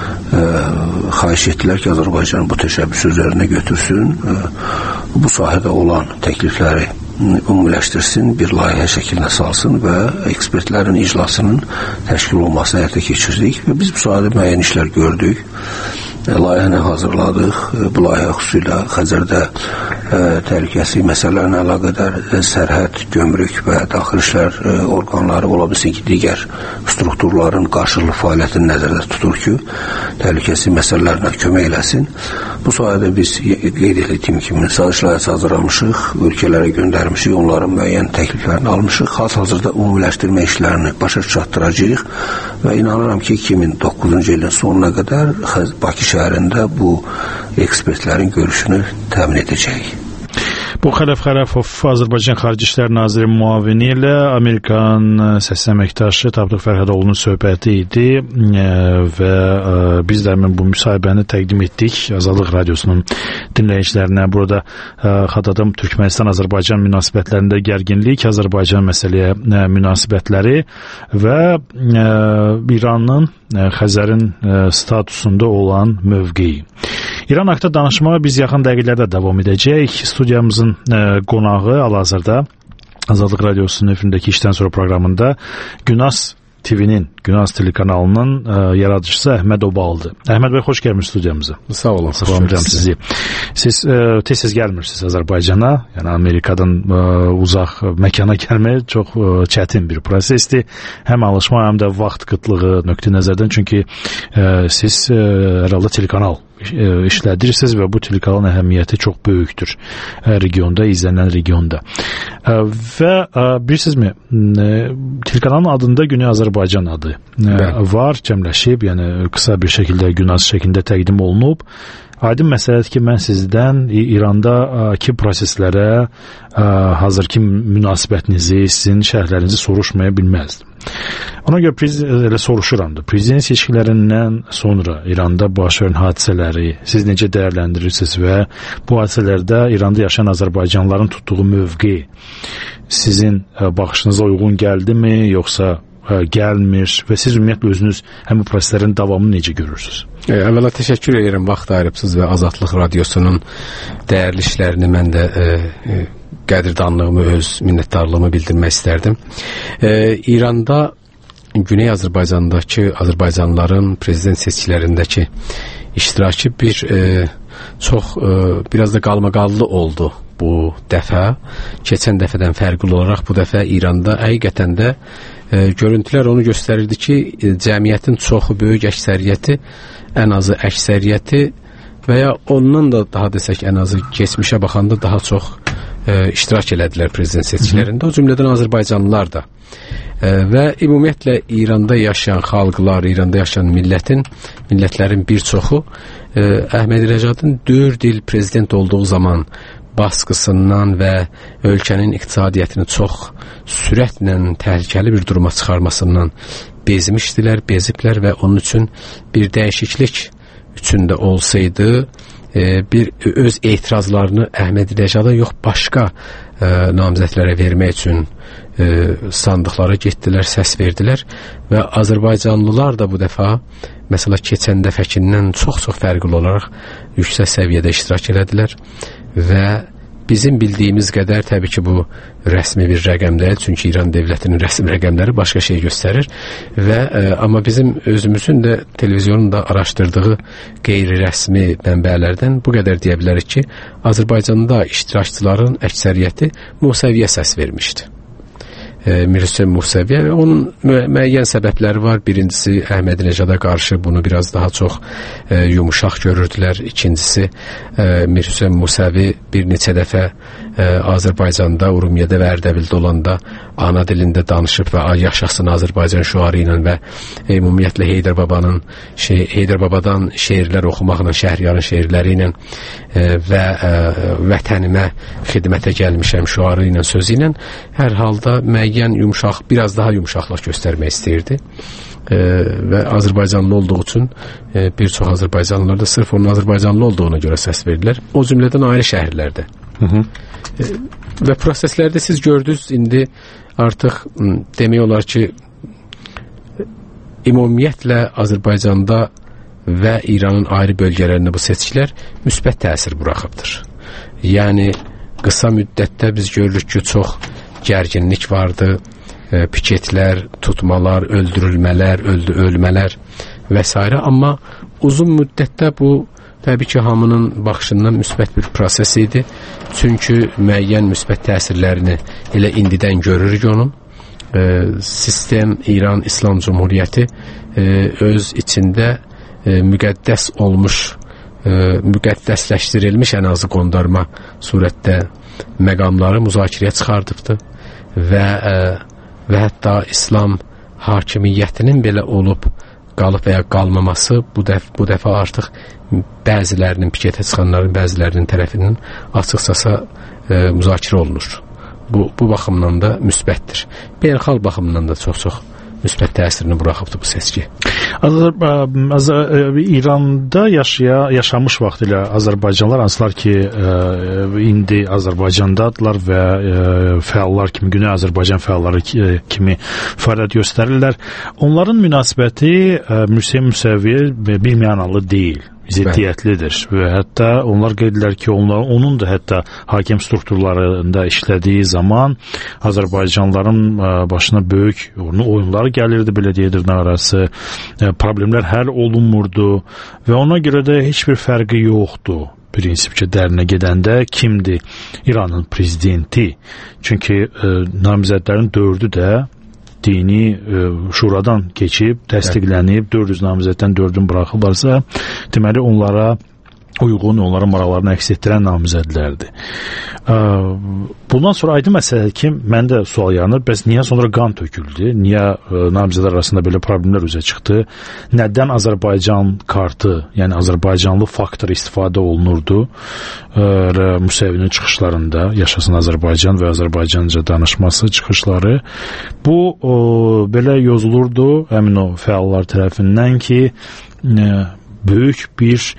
xahiş etdilər ki, Azərbaycan bu təşəbbüs üzərinə götürsün, bu sahədə olan təklifləri ümumiləşdirsin, bir layihə şəklinə salsın və ekspertlərin iclasının təşkil olmasını həyata keçirdik və biz bu sahədə müəyyən işlər gördük. Layihəni hazırladıq. Bu layihə xüsusilə Xəzərdə təhlükəsizlik məsələlərinə əlaqədar sərhəd, gömrük və daxili işlər orqanları, ola bilsin ki, digər strukturların qarşılıqlı fəaliyyətini nəzərdə tutur ki, təhlükəsizlik məsələlərinə kömək eləsin. Bu sahədə biz qeyd etdiyim kimi saziş layihəsi hazırlamışıq, ölkələrə göndərmişik, onların müəyyən təkliflərini almışıq. Hal-hazırda ümumiləşdirmə işlərini başa çatdıracağıq və inanıram ki, 2009-cu ilin sonuna qədər Bakı şəhərində bu ekspertlərin görüşünü təmin edəcəyik. Bu Xələf Xələfov Azərbaycan Xarici İşlər Naziri müavini ilə Amerikanın səs əməkdaşı Tapdıq Fərhadoğlu'nun söhbəti idi və biz də bu müsahibəni təqdim etdik Azadlıq Radiosunun dinləyicilərinə. Burada xatırladım, Türkmənistan-Azərbaycan münasibətlərində gərginlik, Azərbaycan məsələyə münasibətləri və İranın Xəzərin statusunda olan mövqeyi. İran haqqında danışmağa biz yaxın dəqiqələrdə davam edəcək. Studiyamızın qonağı hal-hazırda Azadlıq Radiosunun efirindəki işdən sonra proqramında Günas TV-nin, Günas telekanalının yaradıcısı Əhməd Obaldı. Əhməd bəy, xoş gəlmiş studiyamıza. Sağ olun. Salamlayıram sizi. Siz tez-tez gəlmirsiniz Azərbaycana, yəni Amerikadan uzaq məkana gəlmək çox çətin bir prosesdir. Həm alışma, həm də vaxt qıtlığı nöqteyi nəzərdən, çünki siz herhalde telekanal işlədirsiniz və bu telekanalın əhəmiyyəti çox böyükdür regionda, izlənən regionda. Və bilirsinizmi, telekanalın adında Güney Azərbaycan adı var, cəmləşib, yəni qısa bir şəkildə Günas şəklində təqdim olunub. Aydın məsələdir ki, mən sizdən İrandakı proseslərə, hazırki münasibətinizi, sizin şərhlərinizi soruşmaya bilməzdim. Ona görə elə soruşuram da, prezident seçkilərindən sonra İranda baş verən hadisələri siz necə dəyərləndirirsiniz və bu hadisələrdə İranda yaşayan Azərbaycanlıların tutduğu mövqe sizin baxışınıza uyğun gəldimi, yoxsa gəlmir və siz ümumiyyətlə özünüz həm bu proseslərin davamını necə görürsünüz? Əvvəla təşəkkür edirəm, vaxt ayırıbsınız və Azadlıq Radiosunun dəyərli işlərini mən də qədirdanlığımı, öz minnətdarlığımı bildirmək istərdim. İranda Güney Azərbaycandakı Azərbaycanlıların prezident seçkilərindəki iştirakı biraz da qalmaqallı oldu bu dəfə. Keçən dəfədən fərqli olaraq bu dəfə İranda həqiqətən də görüntülər onu göstərirdi ki, cəmiyyətin çoxu, böyük əksəriyyəti, ən azı əksəriyyəti və ya ondan da daha desək ən azı keçmişə baxanda daha çox iştirak elədilər prezident seçkilərində, o cümlədən Azərbaycanlılar da. Və ümumiyyətlə İranda yaşayan xalqlar, İranda yaşayan millətlərin bir çoxu Əhməd Rəcadın 4 il prezident olduğu zaman baskısından və ölkənin iqtisadiyyətini çox sürətlə təhlükəli bir duruma çıxarmasından beziblər və onun üçün bir dəyişiklik üçün də olsaydı bir öz etirazlarını Əhməd Rəcada yox başqa namizədlərə vermək üçün sandıqlara getdilər, səs verdilər və Azərbaycanlılar da bu dəfə məsələ keçən dəfəkindən çox fərqli olaraq yüksək səviyyədə iştirak elədilər və bizim bildiyimiz qədər təbii ki, bu rəsmi bir rəqəm deyil, çünki İran dövlətinin rəsmi rəqəmləri başqa şey göstərir və amma bizim özümüzün də televizyonun da araşdırdığı qeyri-rəsmi mənbələrdən bu qədər deyə bilərik ki, Azərbaycanda iştirakçıların əksəriyyəti Musəviyə səs vermişdi. Mir Hüseyn Musəviyə və onun müəyyən səbəbləri var. Birincisi, Əhmədinəcada qarşı bunu biraz daha çox yumuşaq görürdülər. İkincisi, Mir Hüseyn Musəvi bir neçə dəfə Azərbaycanda, Urumiyədə və Ərdəbildə olanda ana dilində danışıb və yaşasın Azərbaycan şüarı ilə və ümumiyyətlə Heydər Babadan şeirlər oxumaqla, Şəhriyarın şeirləri ilə və vətənimə xidmətə gəlmişəm şüarı ilə, sözü ilə hər halda müəyyən yumşaq, biraz daha yumşaqlıq göstərmək istəyirdi və Azərbaycanlı olduğu üçün bir çox Azərbaycanlılar da sırf onun Azərbaycanlı olduğuna görə səs verdilər. O cümlədən ayrı şəhərlərdə. Və proseslərdə siz gördünüz, indi artıq demək olar ki, ümumiyyətlə Azərbaycanda və İranın ayrı bölgələrində bu seçkilər müsbət təsir buraxıbdır. Yəni qısa müddətdə biz görürük ki, çox gərginlik vardı, piketlər, tutmalar, öldürülmələr, ölmələr və s. Amma uzun müddətdə bu təbii ki, hamının baxışından müsbət bir proses idi. Çünki müəyyən müsbət təsirlərini elə indidən görürük onun. Sistem İran İslam Cumhuriyyəti öz içində müqəddəs olmuş, müqəddəsləşdirilmiş ən azı qondarma surətdə məqamları müzakirəyə çıxardıbdı və hətta İslam hakimiyyətinin belə olub qalıb və ya qalmaması bu dəfə artıq bəzilərinin, piketə çıxanların bəzilərinin tərəfindən açıq-sasa müzakirə olunur. Bu baxımdan da müsbətdir. Beynəlxalq baxımdan da çox müsbət təsirini buraxıbdır bu seçki. İranda yaşamış vaxt ilə Azərbaycanlılar, hansılar ki, indi Azərbaycandadırlar və fəallar kimi, Güney Azərbaycan fəalları kimi fəaliyyət göstərirlər. Onların münasibəti Hüseyn Musəviyə birmənalı deyil, ziddiyyətlidir və hətta onlar qeyd edirlər ki, onun da hətta hakim strukturlarında işlədiyi zaman Azərbaycanlıların başına böyük oyunlar gəlirdi, belə deyilir, arası problemlər həll olunmurdu və ona görə də heç bir fərqi yoxdur. Prinsipcə dərinə gedəndə kimdir İranın prezidenti? Çünki namizədlərin 4-ü də dini şuradan keçib, təsdiqlənib, 400 namizəddən 4-ünü buraxıblarsa, deməli onlara uyğun, onların maraqlarını əks etdirən namizədlərdir. Bundan sonra aydın məsələ ki, məndə sual yaranır, bəs niyə sonra qan töküldü? Niyə namizədlər arasında belə problemlər üzə çıxdı? Nədən Azərbaycan kartı, yəni Azərbaycanlı faktor istifadə olunurdu Musəvinin çıxışlarında, yaşasın Azərbaycan və Azərbaycanca danışması çıxışları? Bu belə yozulurdu həmin o fəallar tərəfindən ki, böyük bir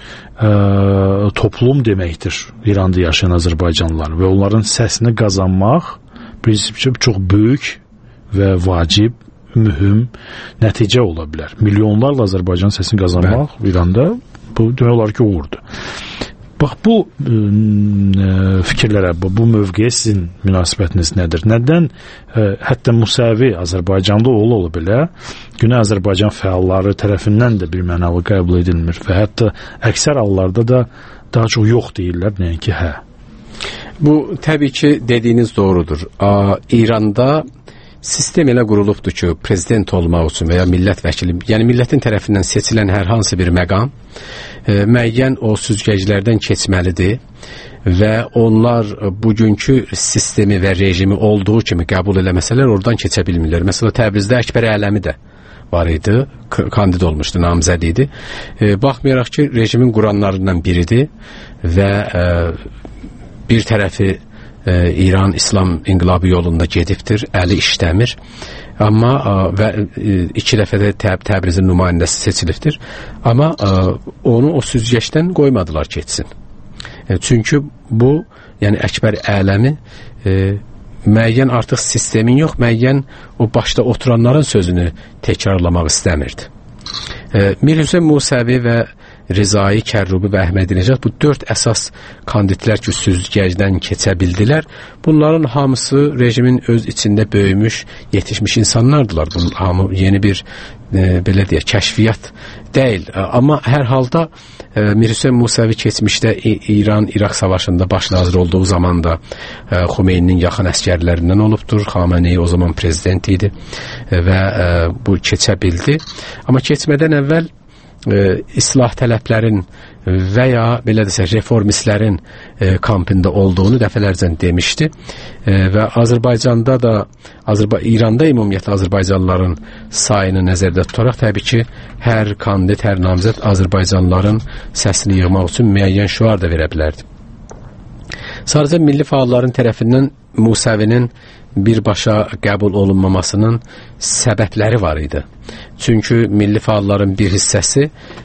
toplum deməkdir İranda yaşayan Azərbaycanlılar və onların səsini qazanmaq prinsipcə çox böyük və vacib, mühüm nəticə ola bilər. Milyonlarla Azərbaycan səsini qazanmaq İranda bu demək olar ki, uğurdur. Bax, bu fikirlərə, bu mövqeyə sizin münasibətiniz nədir? Nədən hətta Musəvi Azərbaycanlı ola belə Güney Azərbaycan fəalları tərəfindən də bir mənalı qəbul edilmir və hətta əksər hallarda da daha çox yox deyirlər, nəinki hə? Bu, təbii ki, dediyiniz doğrudur. İranda sistem elə qurulubdur ki, prezident olmaq üçün və ya millət vəkili, yəni millətin tərəfindən seçilən hər hansı bir məqam müəyyən o süzgəclərdən keçməlidir və onlar bugünkü sistemi və rejimi olduğu kimi qəbul eləməsələr oradan keçə bilmirlər. Məsələn, Təbrizdə Əkbər Ələmi də var idi, kandid olmuşdu, namizəd idi. Baxmayaraq ki, rejimin quranlarından biridir və bir tərəfi İran İslam inqilabı yolunda gedibdir, əli işləmir. Amma və 2 dəfə də Təbrizin nümayəndəsi seçilibdir. Amma onu o süzgəçdən qoymadılar keçsin. Çünki bu, yəni Əkbər Ələmi müəyyən artıq sistemin yox, müəyyən o başda oturanların sözünü təkrarlamaq istəmirdi. Mir Hüseyn Musəvi və Rizai, Kərrubi və Əhmədinəcad bu 4 əsas kandidlər ki, süzgəcdən keçə bildilər. Bunların hamısı rejimin öz içində böyümüş, yetişmiş insanlardılar. Bu hamı yeni bir belə deyək, kəşfiyyat deyil. Amma hər halda Mir Hüseyn Musavi keçmişdə İran-İraq savaşında baş nazir olduğu zaman da Xomeyninin yaxın əskərlərindən olubdur. Xamenei o zaman prezident idi və bu keçə bildi. Amma keçmədən əvvəl islah tələblərin və ya belə desək reformistlərin kampında olduğunu dəfələrcə demişdi və Azərbaycanda da İranda ümumiyyətlə Azərbaycanlıların sayını nəzərdə tutaraq təbii ki, hər kandid, hər namizəd Azərbaycanlıların səsini yığmaq üçün müəyyən şüar da verə bilərdi. Sadəcə milli fəalların tərəfindən Musavinin birbaşa qəbul olunmamasının səbəbləri var idi. Çünki milli fəalların bir hissəsi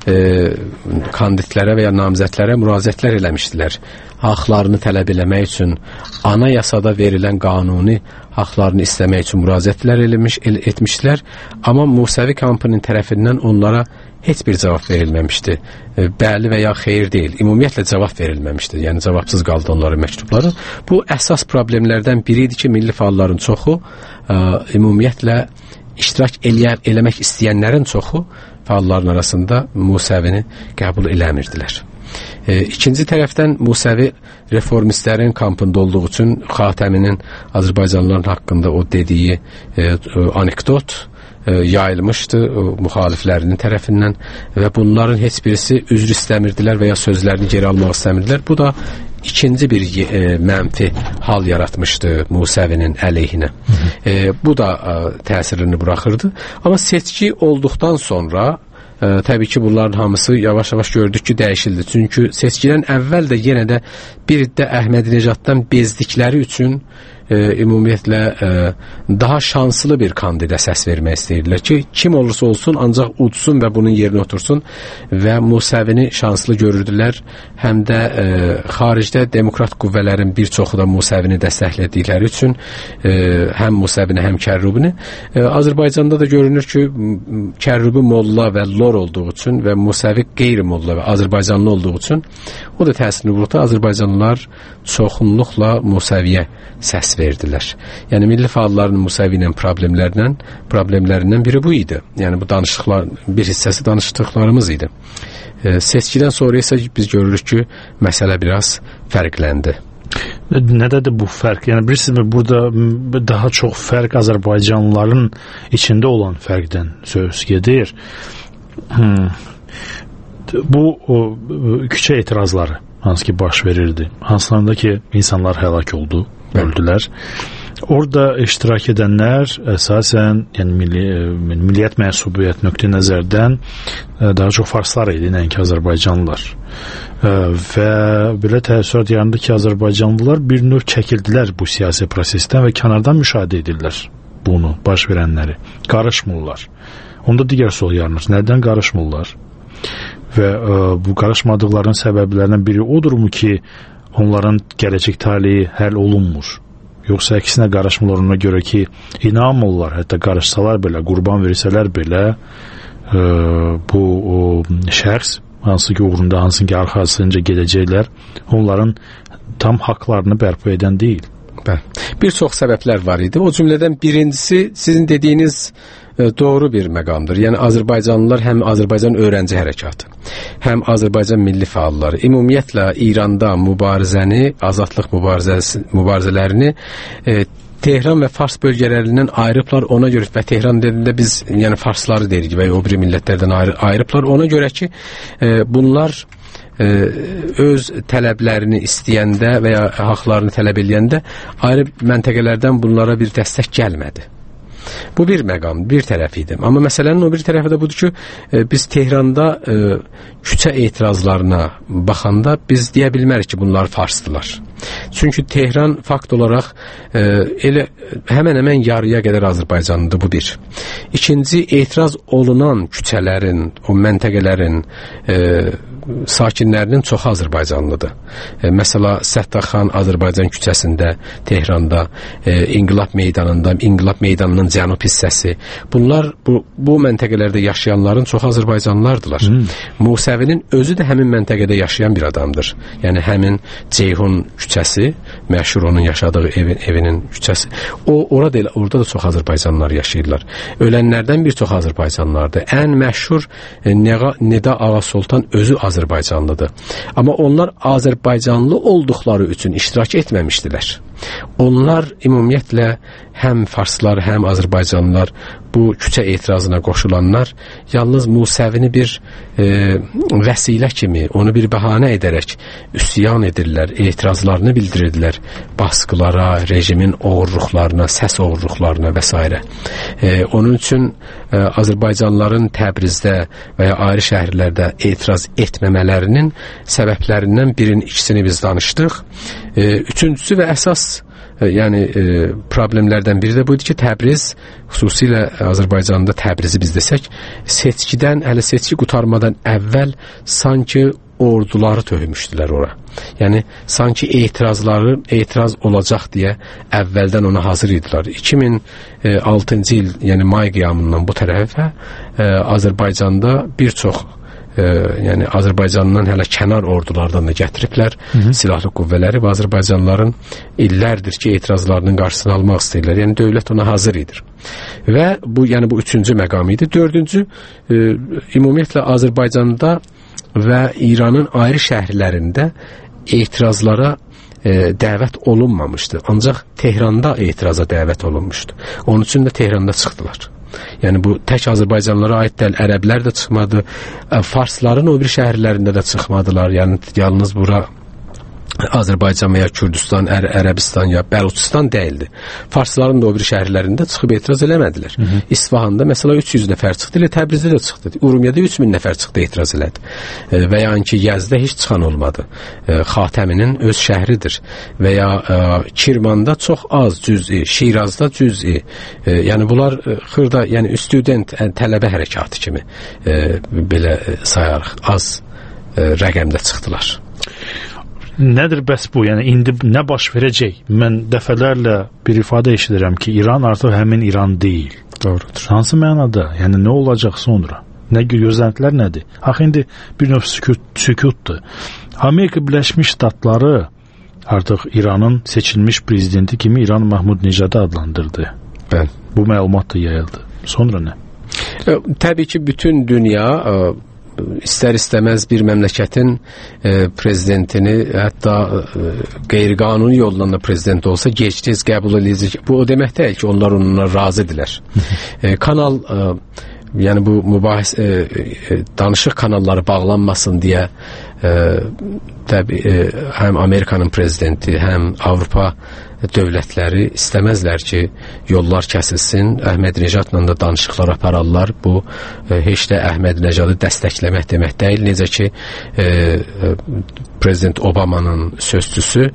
kandidlərə və ya namizədlərə müraciətlər eləmişdilər. Haqlarını tələb eləmək üçün anayasada verilən qanuni haqlarını istəmək üçün müraciətlər etmişdilər. Amma Musavi kampının tərəfindən onlara heç bir cavab verilməmişdi. Bəli və ya xeyir deyil. Ümumiyyətlə cavab verilməmişdi. Yəni cavabsız qaldı onların məktubları. Bu əsas problemlərdən biri idi ki, milli fəalların çoxu ümumiyyətlə iştirak eləmək istəyənlərin çoxu fəalların arasında Musavini qəbul eləmirdilər. İkinci tərəfdən Musavi reformistlərin kampında olduğu üçün Xatəminin Azərbaycanlıların haqqında o dediyi anekdot yayılmışdı müxaliflərinin tərəfindən və bunların heç birisi üzr istəmirdilər və ya sözlərini geri almaq istəmirdilər. Bu da ikinci bir mənfi hal yaratmışdı Musavinin əleyhinə. Bu da təsirini buraxırdı. Amma seçki olduqdan sonra təbii ki, bunların hamısı yavaş-yavaş gördük ki, dəyişildi. Çünki seçkidən əvvəl də yenə də bir də Əhmədinəcaddan bezdikləri üçün ümumiyyətlə daha şanslı bir kandida səs vermək istəyirdilər ki, kim olursa olsun ancaq udsun və bunun yerinə otursun və Musavini şanslı görürdülər. Həm də xaricdə demokrat qüvvələrin bir çoxu da Musavini dəstəklədikləri üçün həm Musavini, həm Kərrubini. Azərbaycanda da görünür ki, Kərrubi molla və lor olduğu üçün və Musavi qeyri-molla və Azərbaycanlı olduğu üçün o da təsirini vurdu. Azərbaycanlılar çoxunluqla Musaviyə səs verdilər. Yəni milli fəalların Musavi ilə problemlərindən biri bu idi. Yəni bu danışıqlar bir hissəsi danışdıqlarımız idi. Seçkidən sonra isə biz görürük ki, məsələ biraz fərqləndi. Nədədir bu fərq? Yəni bilirsiniz, burada daha çox fərq Azərbaycanlıların içində olan fərqdən söz gedir. Bu küçə etirazları hansı ki baş verirdi, hansılarında ki insanlar həlak oldu, öldülər. Orada iştirak edənlər əsasən yəni milliyyət mənsubiyyət nöqteyi nəzərdən daha çox farslar idi, nəinki Azərbaycanlılar. Və belə təəssürat yarandı ki, Azərbaycanlılar bir növ çəkildilər bu siyasi prosesdən və kənardan müşahidə edirlər bunu, baş verənləri. Qarışmırlar. Onda digər sual yaranır. Nədən qarışmırlar? Və bu qarışmadıqlarının səbəblərindən biri odurmu ki, onların gələcək taleyi həll olunmur? Yoxsa əksinə qarışmırlar ona görə ki, inanmırlar, hətta qarışsalar belə, qurban versələr belə bu şəxs, hansı ki uğrunda, hansı ki arxasınca gedəcəklər, onların tam haqlarını bərpa edən deyil. Bir çox səbəblər var idi. O cümlədən birincisi sizin dediyiniz doğru bir məqamdır. Yəni Azərbaycanlılar həm Azərbaycan öyrənci hərəkatı, həm Azərbaycan milli fəalları ümumiyyətlə İranda mübarizəni, azadlıq mübarizələrini Tehran və Fars bölgələrindən ayırıblar ona görə və Tehran dediyində biz yəni farsları deyirik və o biri millətlərdən ayırıblar ona görə ki bunlar öz tələblərini istəyəndə və ya haqlarını tələb edəndə ayrı məntəqələrdən bunlara bir dəstək gəlmədi. Bu bir məqam, bir tərəf idi. Amma məsələnin o bir tərəfi də budur ki, biz Tehranda küçə etirazlarına baxanda biz deyə bilmərik ki, bunlar farsdılar. Çünki Tehran fakt olaraq elə həmən yarıya qədər Azərbaycanlıdır, bu bir. İkinci, etiraz olunan küçələrin, o məntəqələrin sakinlərinin çoxu Azərbaycanlıdır. Məsələ Səttarxan Azərbaycan küçəsində, Tehranda, İnqilab meydanının cənub hissəsi. Bunlar bu məntəqələrdə yaşayanların çoxu Azərbaycanlılardılar. Musəvinin özü də həmin məntəqədə yaşayan bir adamdır. Yəni həmin Ceyhun küçəsi, məşhur onun yaşadığı evinin küçəsi. Orada da çox Azərbaycanlılar yaşayırlar. Ölənlərdən bir çox Azərbaycanlılardır. Ən məşhur Nida Ağa Sultan özü Azərbaycanlıdır. Amma onlar Azərbaycanlı olduqları üçün iştirak etməmişdilər. Onlar ümumiyyətlə həm farslar, həm Azərbaycanlılar bu küçə etirazına qoşulanlar yalnız Musəvini bir vəsilə kimi, onu bir bəhanə edərək üsyan edirlər, etirazlarını bildirirlər baskılara, rejimin oğurluqlarına, səs oğurluqlarına və s. Onun üçün Azərbaycanlıların Təbrizdə və ya ayrı şəhərlərdə etiraz etməmələrinin səbəblərindən ikisini biz danışdıq. Üçüncüsü və əsas problemlərdən biri də buydu ki, Təbriz, xüsusilə Azərbaycanda Təbrizi biz desək, seçki qutarmadan əvvəl sanki orduları töhmüşdülər ora. Yəni, sanki etiraz olacaq deyə əvvəldən ona hazır idilər. 2006-cı il, yəni may qiyamından bu tərəfə Azərbaycanda bir çox yəni Azərbaycandan hələ kənar ordulardan da gətiriblər silahlı qüvvələri və Azərbaycanlıların illərdir ki, etirazlarının qarşısını almaq istəyirlər. Yəni dövlət ona hazır idir. Və bu üçüncü məqam idi. Dördüncü, ümumiyyətlə Azərbaycanda və İranın ayrı şəhərlərində etirazlara dəvət olunmamışdı. Ancaq Tehranda etiraza dəvət olunmuşdu. Onun üçün də Tehranda çıxdılar. Yəni bu tək Azərbaycanlılara aid deyil, ərəblər də çıxmadı, farsların o bir şəhərlərində də çıxmadılar. Yəni yalnız bura Azərbaycan və ya Kürdistan, Ərəbistan ya Bəluçistan deyildi. Farsların da o bir şəhərlərində çıxıb etiraz eləmədilər. İsfahanda məsələ 300 nəfər çıxdı, elə Təbrizdə də çıxdı. Urumiyədə 3000 nəfər çıxdı, etiraz elədi. Və ya ki, Yazda heç çıxan olmadı. Xatəminin öz şəhridir. Və ya Kirmanda çox az cüz'i, Şirazda cüz'i. Yəni bunlar xırda, yəni student, tələbə hərəkatı kimi belə sayarıq, az rəqəmdə çıxdılar. Nədir bəs bu? Yəni indi nə baş verəcək? Mən dəfələrlə bir ifadə eşidirəm ki, İran artıq həmin İran deyil. Doğrudur. Hansı mənada? Yəni nə olacaq sonra? Nə gözləntilər nədir? Axı indi bir növ sükutdur. Amerika Birləşmiş Ştatları artıq İranın seçilmiş prezidenti kimi İran Mahmud Necadı adlandırdı. Bu məlumat da yayıldı. Sonra nə? Təbii ki, bütün dünya istər-istəməz bir məmləkətin prezidentini, hətta qeyri-qanuni yolla da prezident olsa gec-tez qəbul edəcək. Bu o demək deyil ki, onlar onunla razıdırlar. Kanal, yəni bu mübahis danışıq kanalları bağlanmasın deyə təbii həm Amerikanın prezidenti, həm Avropa dövlətləri istəməzlər ki, yollar kəsilsin, Əhmədinəcadla da danışıqlar apararlar. Bu heç də Əhmədinəcadı dəstəkləmək demək deyil. Necə ki, Prezident Obamanın sözçüsü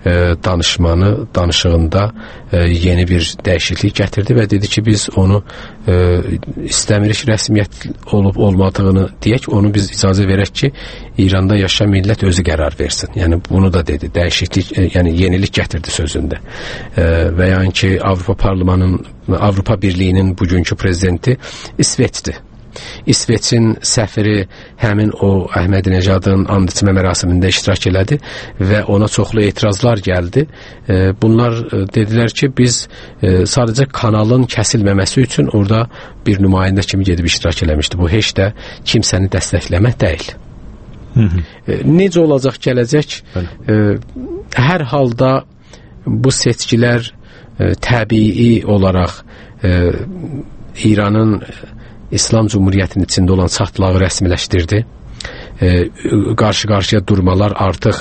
danışığında yeni bir dəyişiklik gətirdi və dedi ki, biz onu istəmirik rəsmiyyət olub-olmadığını deyək, onu biz icazə verək ki, İranda yaşayan millət özü qərar versin. Yəni bunu da dedi, dəyişiklik, yəni yenilik gətirdi sözündə. Və yəni ki, Avropa Birliyinin bugünkü prezidenti İsveçdir. İsveçin səfiri həmin o Əhmədinəcadın and içmə mərasimində iştirak elədi və ona çoxlu etirazlar gəldi. Bunlar dedilər ki, biz sadəcə kanalın kəsilməməsi üçün orada bir nümayəndə kimi gedib iştirak eləmişdi. Bu heç də kimsəni dəstəkləmək deyil. Necə olacaq gələcək? Hər halda bu seçkilər təbii olaraq İranın İslam Cumhuriyyətinin içində olan çatlağı rəsmiləşdirdi. Qarşı-qarşıya durmalar artıq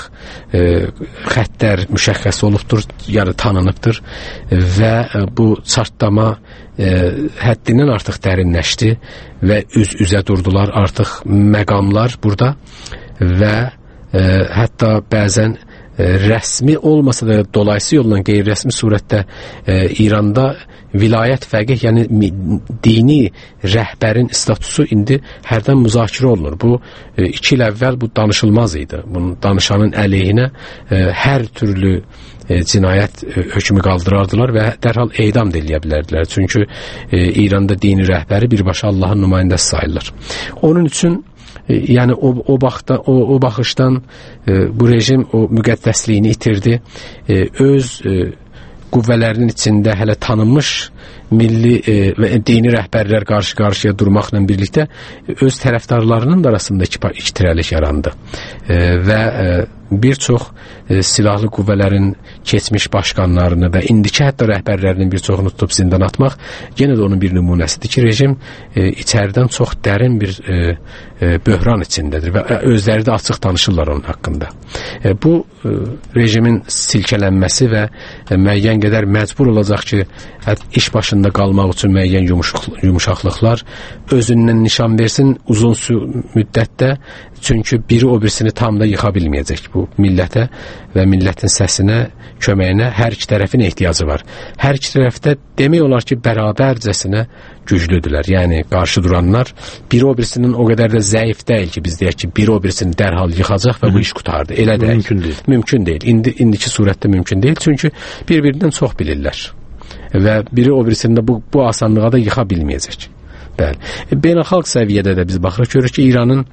xəttlər müşəxəs olubdur, yəni tanınıbdır və bu çartlama həddindən artıq dərinləşdi və üz-üzə durdular artıq məqamlar burada və hətta bəzən rəsmi olmasa da dolayısı yolla qeyri-rəsmi surətdə İranda vilayət fəqih, yəni dini rəhbərin statusu indi hərdən müzakirə olunur. Bu 2 il əvvəl bu danışılmaz idi. Bunun danışanın əleyhinə hər türlü cinayət hökmü qaldırardılar və dərhal edam da eləyə bilərdilər. Çünki İranda dini rəhbəri birbaşa Allahın nümayəndəsi sayılır. Onun üçün yəni o baxışdan bu rejim o müqəddəsliyini itirdi. Öz qüvvələrinin içində hələ tanınmış milli və dini rəhbərlər qarşı-qarşıya durmaqla birlikdə öz tərəfdarlarının da arasında iki tirəlik yarandı. Və bir çox silahlı qüvvələrin keçmiş başqanlarını və indiki hətta rəhbərlərinin bir çoxunu tutub zindana atmaq yenə də onun bir nümunəsidir ki, rejim içəridən çox dərin bir böhran içindədir və özləri də açıq danışırlar onun haqqında. Bu rejimin silkələnməsi və müəyyən qədər məcbur olacaq ki, iş başında qalmaq üçün müəyyən yumuşaqlıqlar özündən nişan versin uzun müddətdə. Çünki biri o birisini tam da yıxa bilməyəcək. Bu millətə və millətin səsinə, köməyinə hər iki tərəfin ehtiyacı var. Hər iki tərəfdə demək olar ki, bərabərcəsinə güclüdürlər. Yəni qarşı duranlar biri o birisinin o qədər də zəif deyil ki, biz deyək ki, biri o birisini dərhal yıxacaq və bu iş qutardı. Elə deyil. Mümkün deyil. Mümkün deyil. İndiki surətdə mümkün deyil. Çünki bir-birindən çox bilirlər. Və biri o birisini də bu asanlığa da yıxa bilməyəcək. Bəli. Beynəlxalq səviyyədə də biz baxırıq, görürük ki, İranın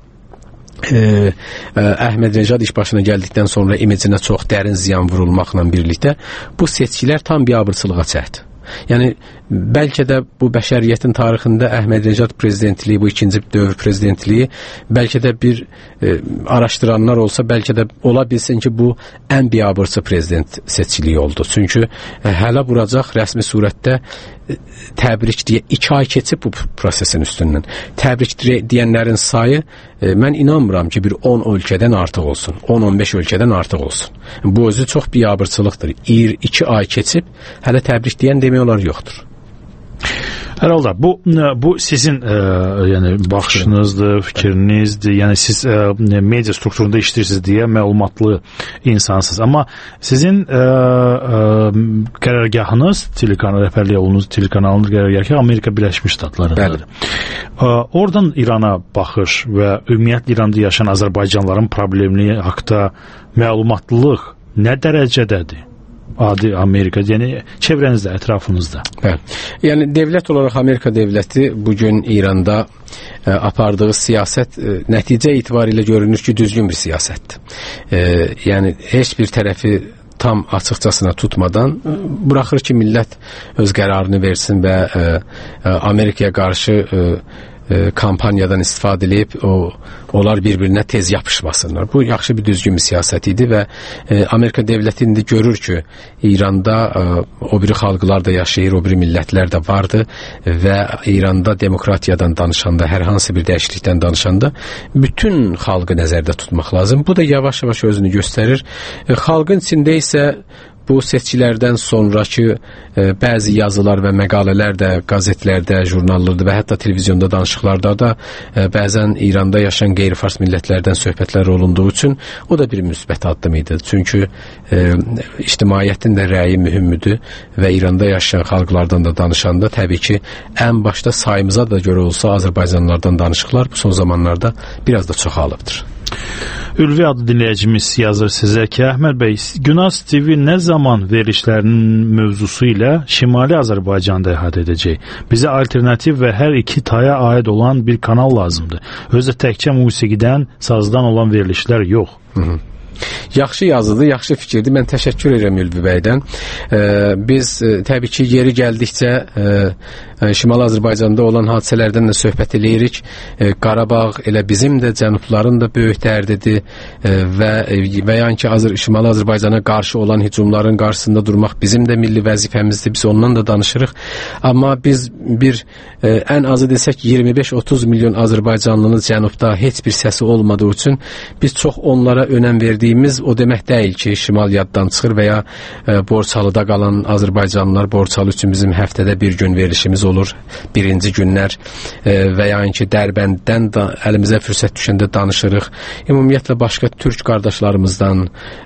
Əhməd-Necad iş başına gəldikdən sonra imecinə çox dərin ziyan vurulmaqla birlikdə bu seçkilər tam biabırçılığa çəkdi. Yəni bəlkə də bu bəşəriyyətin tarixində Əhməd-Necad prezidentliyi, bu ikinci dövr prezidentliyi bəlkə də bir araşdıranlar olsa, bəlkə də ola bilsin ki, bu ən biabırçı prezident seçkiliyi oldu. Çünki hələ vuracaq rəsmi surətdə təbrik deyə 2 ay keçib bu prosesin üstündən. Təbrik deyənlərin sayı mən inanmıram ki, bir 10 ölkədən artıq olsun, 10-15 ölkədən artıq olsun. Bu özü çox biabırçılıqdır. 2 ay keçib hələ təbrik deyən demək olar yoxdur. Hər halda bu sizin yəni baxışınızdır, fikrinizdir. Yəni siz media strukturunda işləyirsiniz deyə məlumatlı insansınız. Amma sizin qərargahınız, rəhbərlik olunuz telekanalınız qərargahı Amerika Birləşmiş Ştatlarındadır. Oradan İrana baxış və ümumiyyətlə İranda yaşayan Azərbaycanlıların problemi haqqında məlumatlılıq nə dərəcədədir? Adi Amerika, yəni çevrənizdə, ətrafınızda. Bəli. Yəni dövlət olaraq Amerika dövləti bugün İranda apardığı siyasət nəticə itibarilə görünür ki, düzgün bir siyasətdir. Yəni heç bir tərəfi tam açıqcasına tutmadan buraxır ki, millət öz qərarını versin və Amerikaya qarşı kampaniyadan istifadə edib onlar bir-birinə tez yapışmasınlar. Bu yaxşı bir düzgün bir siyasət idi və Amerika dövləti indi görür ki, İranda o biri xalqlar da yaşayır, o biri millətlər də vardı və İranda demokratiyadan danışanda, hər hansı bir dəyişiklikdən danışanda bütün xalqı nəzərdə tutmaq lazım. Bu da yavaş-yavaş özünü göstərir. Xalqın içində isə bu seçkilərdən sonraki bəzi yazılar və məqalələr də qəzetlərdə, jurnallarda və hətta televizyonda danışıqlarda da bəzən İranda yaşayan qeyri-fars millətlərdən söhbətlər olunduğu üçün o da bir müsbət addım idi. Çünki ictimaiyyətin də rəyi mühümdür və İranda yaşayan xalqlardan da danışanda təbii ki, ən başda sayımıza da görə olsa Azərbaycanlılardan danışıqlar bu son zamanlarda biraz da çoxalıbdır. Ülvi adlı dinləyicimiz yazır sizə ki, Əhməd bəy, Günas TV nə zaman verilişlərinin mövzusu ilə Şimali Azərbaycanda əhatə edəcək? Bizə alternativ və hər iki taya aid olan bir kanal lazımdır. Özü təkcə musiqidən, sazdan olan verilişlər yox. Yaxşı yazıdır, yaxşı fikirdir. Mən təşəkkür edirəm Ülvi bəydən. Biz təbii ki, yeri gəldikcə Şimali Azərbaycanda olan hadisələrdən də söhbət eləyirik. Qarabağ elə bizim də, cənubların da böyük dərdidir və yəni ki, Şimali Azərbaycana qarşı olan hücumların qarşısında durmaq bizim də milli vəzifəmizdir. Biz ondan da danışırıq. Amma biz ən azı desək 25-30 milyon Azərbaycanlının cənubda heç bir səsi olmadığı üçün biz çox onlara önəm verdiyimiz o demək deyil ki, Şimal yaddan çıxır və ya Borçalıda qalan Azərbaycanlılar Borçalı üçün bizim həftədə bir gün verilişimiz olur. Birinci günlər və ya ki Dərbənddən əlimizə fürsət düşəndə danışırıq. Ümumiyyətlə başqa türk qardaşlarımızdan,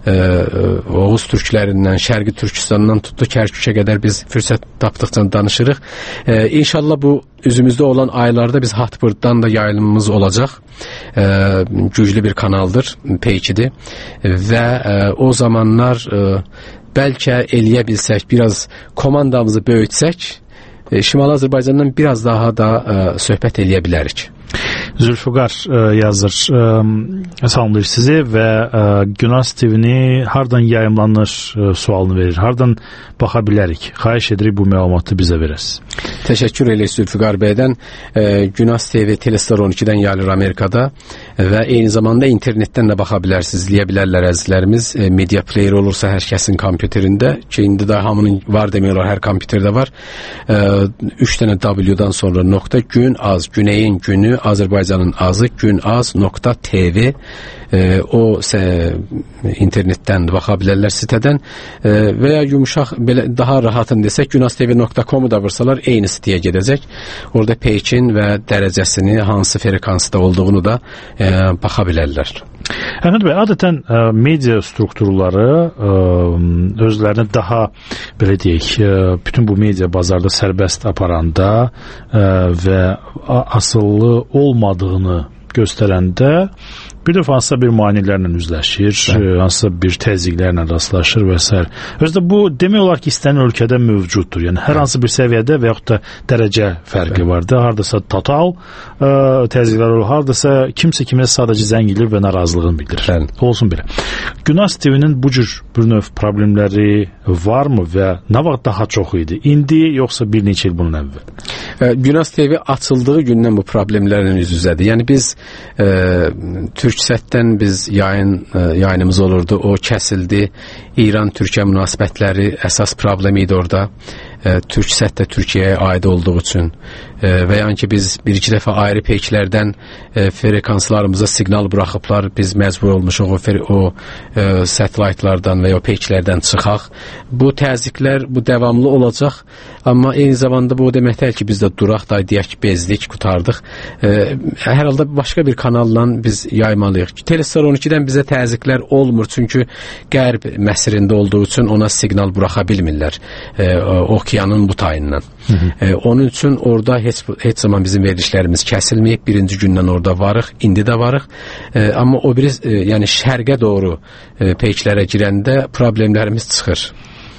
Oğuz türklərindən, Şərqi Türkistandan tutdu Kərkükə qədər biz fürsət tapdıqca danışırıq. İnşallah bu üzümüzdə olan aylarda biz Hatbırddan da yayılımımız olacaq. Güclü bir kanaldır, peykidir və o zamanlar bəlkə eləyə bilsək, biraz komandamızı böyütsək, Şimali Azərbaycandan biraz daha da söhbət eləyə bilərik. Zülfüqar yazır, salamlayır sizi və Günas TV-ni hardan yayımlanır sualını verir. Hardan baxa bilərik? Xahiş edirik bu məlumatı bizə verəsiniz. Təşəkkür edirik Zülfüqar bəydən. Günas TV Telestar 12-dən yayılır Amerikada və eyni zamanda internetdən də baxa bilərsiniz, izləyə bilərlər əzizlərimiz. Media player olursa hər kəsin kompüterində, ki indi də hamının var demək olar, hər kompüterdə var. 3 dənə W-dan sonra nokta Günaz, Güneyin günü, Azərbaycanın azı, günaz.tv o internetdən baxa bilərlər sitədən və ya yumuşaq belə daha rahatın desək günaztv.com-u da vursalar eyni sitəyə gedəcək. Orada peykin və dərəcəsini, hansı frekansda olduğunu da baxa bilərlər. Əhməd bəy, adətən media strukturları özlərini daha, belə deyək, bütün bu media bazarda sərbəst aparanda və asıllı olmadığını göstərəndə bir dəfə hansısa bir maneələrlə üzləşir, hansısa bir təzyiqlərlə rastlaşır və s. Özdə bu demək olar ki, istənilən ölkədə mövcuddur. Yəni hər hansı bir səviyyədə və yaxud da dərəcə fərqi vardır. Hardasa total təzyiqlər olur, hardasa kimsə kimə sadəcə zəng edir və narazılığını bildirir. Olsun belə. Günas TV-nin bu cür bir növ problemləri varmı və nə vaxt daha çox idi? İndi yoxsa bir neçə il bunun əvvəl? Günas TV açıldığı gündən bu problemlərlə üz-üzədir. Yəni biz Türksətdən biz yayınımız olurdu, o kəsildi. İran-Türkiyə münasibətləri əsas problem idi orada. Türksət də Türkiyəyə aid olduğu üçün və yəni ki biz bir-iki dəfə ayrı peyklərdən frekanslarımıza siqnal buraxıblar, biz məcbur olmuşuq o satellitlardan və ya peyklərdən çıxaq. Bu təzyiqlər bu davamlı olacaq, amma eyni zamanda bu o deməkdir ki biz də duraq da deyək ki bezdik, qutardıq. Hər halda başqa bir kanalla biz yaymalıyıq. Telestar 12-dən bizə təzyiqlər olmur, çünki qərb məsirində olduğu üçün ona siqnal buraxa bilmirlər okeanın bu tayından. Onun üçün orada heç zaman bizim verilişlərimiz kəsilməyib. Birinci gündən orada varıq, indi də varıq. Amma o biri, yəni şərqə doğru peyklərə girəndə problemlərimiz çıxır.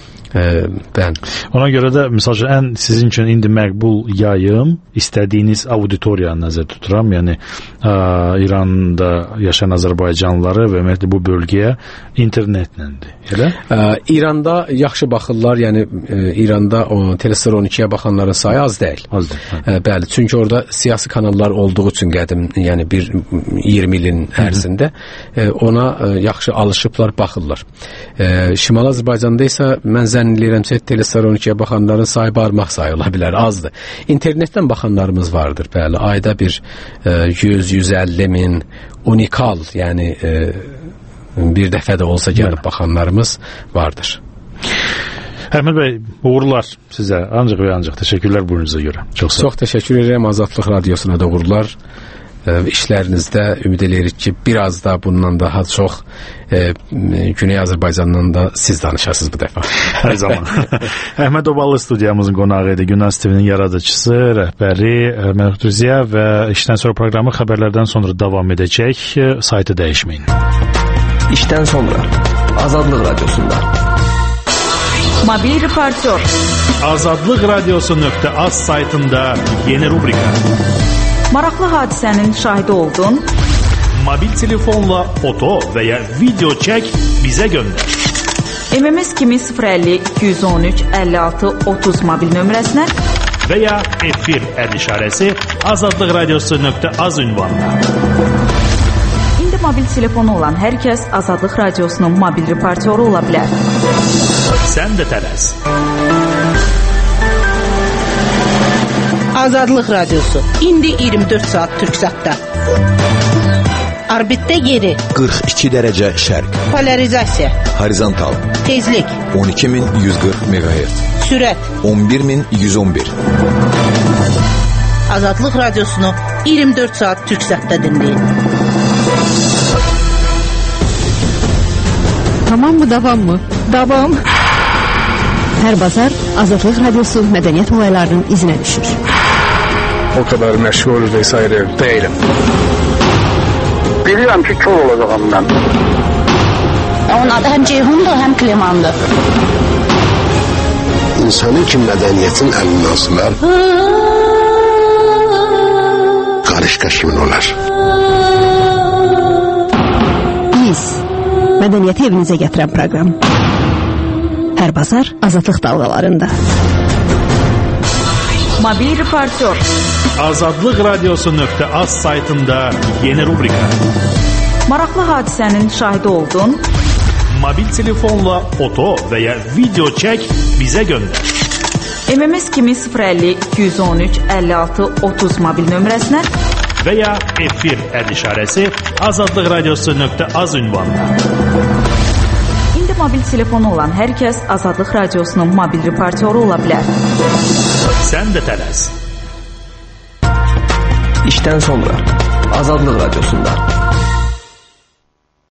Ona görə də məsələn ən sizin üçün indi məqbul yayım istədiyiniz auditoriyanı nəzərdə tuturam. Yəni İranda yaşayan azərbaycanlıları və ümumiyyətlə bu bölgəyə internetlədir. Elə? İranda yaxşı baxırlar. Yəni İranda Telestar 12-yə baxanların sayı az deyil. Bəli, çünki orada siyasi kanallar olduğu üçün qədim, yəni bir 20 ilin ərzində ona yaxşı alışıblar, baxırlar. Şimali Azərbaycanda isə mən zənn edirəm ki, Telestar 12-yə baxanların sayı barmaq sayı ola bilər, azdır. İnternetdən baxanlarımız vardır, bəli. Ayda bir 100-150 min unikal, yəni bir dəfə də olsa gəlib baxanlarımız vardır. Əhməd bəy, uğurlar sizə. Ancaq və ancaq təşəkkürlər buyurunuza görə. Çox təşəkkür edirəm Azadlıq Radiosuna da uğurlar. İşlərinizdə ümid edirik ki, biraz da bundan daha çox Güney Azərbaycandan da siz danışarsınız bu dəfə. Hər zaman. Əhməd Obalı studiyamızın qonağı idi. Günas TV-nin yaradıcısı, rəhbəri Məhmud Rüziyə və işdən sonra proqramı xəbərlərdən sonra davam edəcək. Saytı dəyişməyin. İşdən sonra Azadlıq Radiosunda. Mobil reportör. Azadlıq Radiosu.az saytında yeni rubrika. Maraqlı hadisənin şahidi oldun. Mobil telefonla foto və ya video çək, bizə göndər. MMS kimi 050 213 56 30 mobil nömrəsinə və ya efir işarəsi Azadlıq Radiosu.az ünvanına. İndi mobil telefonu olan hər kəs Azadlıq Radiosunun mobil reportyoru ola bilər. Sən də tələs. Azadlıq Radiosu. İndi 24 saat Türksatda. Orbitdə yeri. 42 dərəcə şərq. Polarizasiya. Horizontal. Tezlik. 12140 MHz. Sürət 11111. Azadlıq radiosunu 24 saat türk səsdə dinləyin. Tamam mı, davam mı? Davam. Hər bazar Azadlıq radiosu mədəniyyət olaylarının izinə düşür. O kadar məşğul vesaire değilim. Bilirəm ki, kör olacağım mən. Onun adı həm Ceyhundur, həm Klemandır. İnsani ki, mədəniyyətin əlindən asılar, qarışqa kimin olar? Biz, mədəniyyəti evinizə gətirən proqram. Hər bazar Azadlıq dalğalarında. Mobil reportör. Azadlıq radiosu.az saytında yeni rubrika. Maraqlı hadisənin şahidi oldun. Mobil telefonla foto və ya video çək, bizə göndər. MMS kimi 050 213 56 30 mobil nömrəsinə və ya efir işarəsi Azadlıq radiosu.az ünvanına. İndi mobil telefonu olan hər kəs Azadlıq radiosunun mobil reportyoru ola bilər. Sən də tələs. İşdən sonra Azadlıq radiosunda.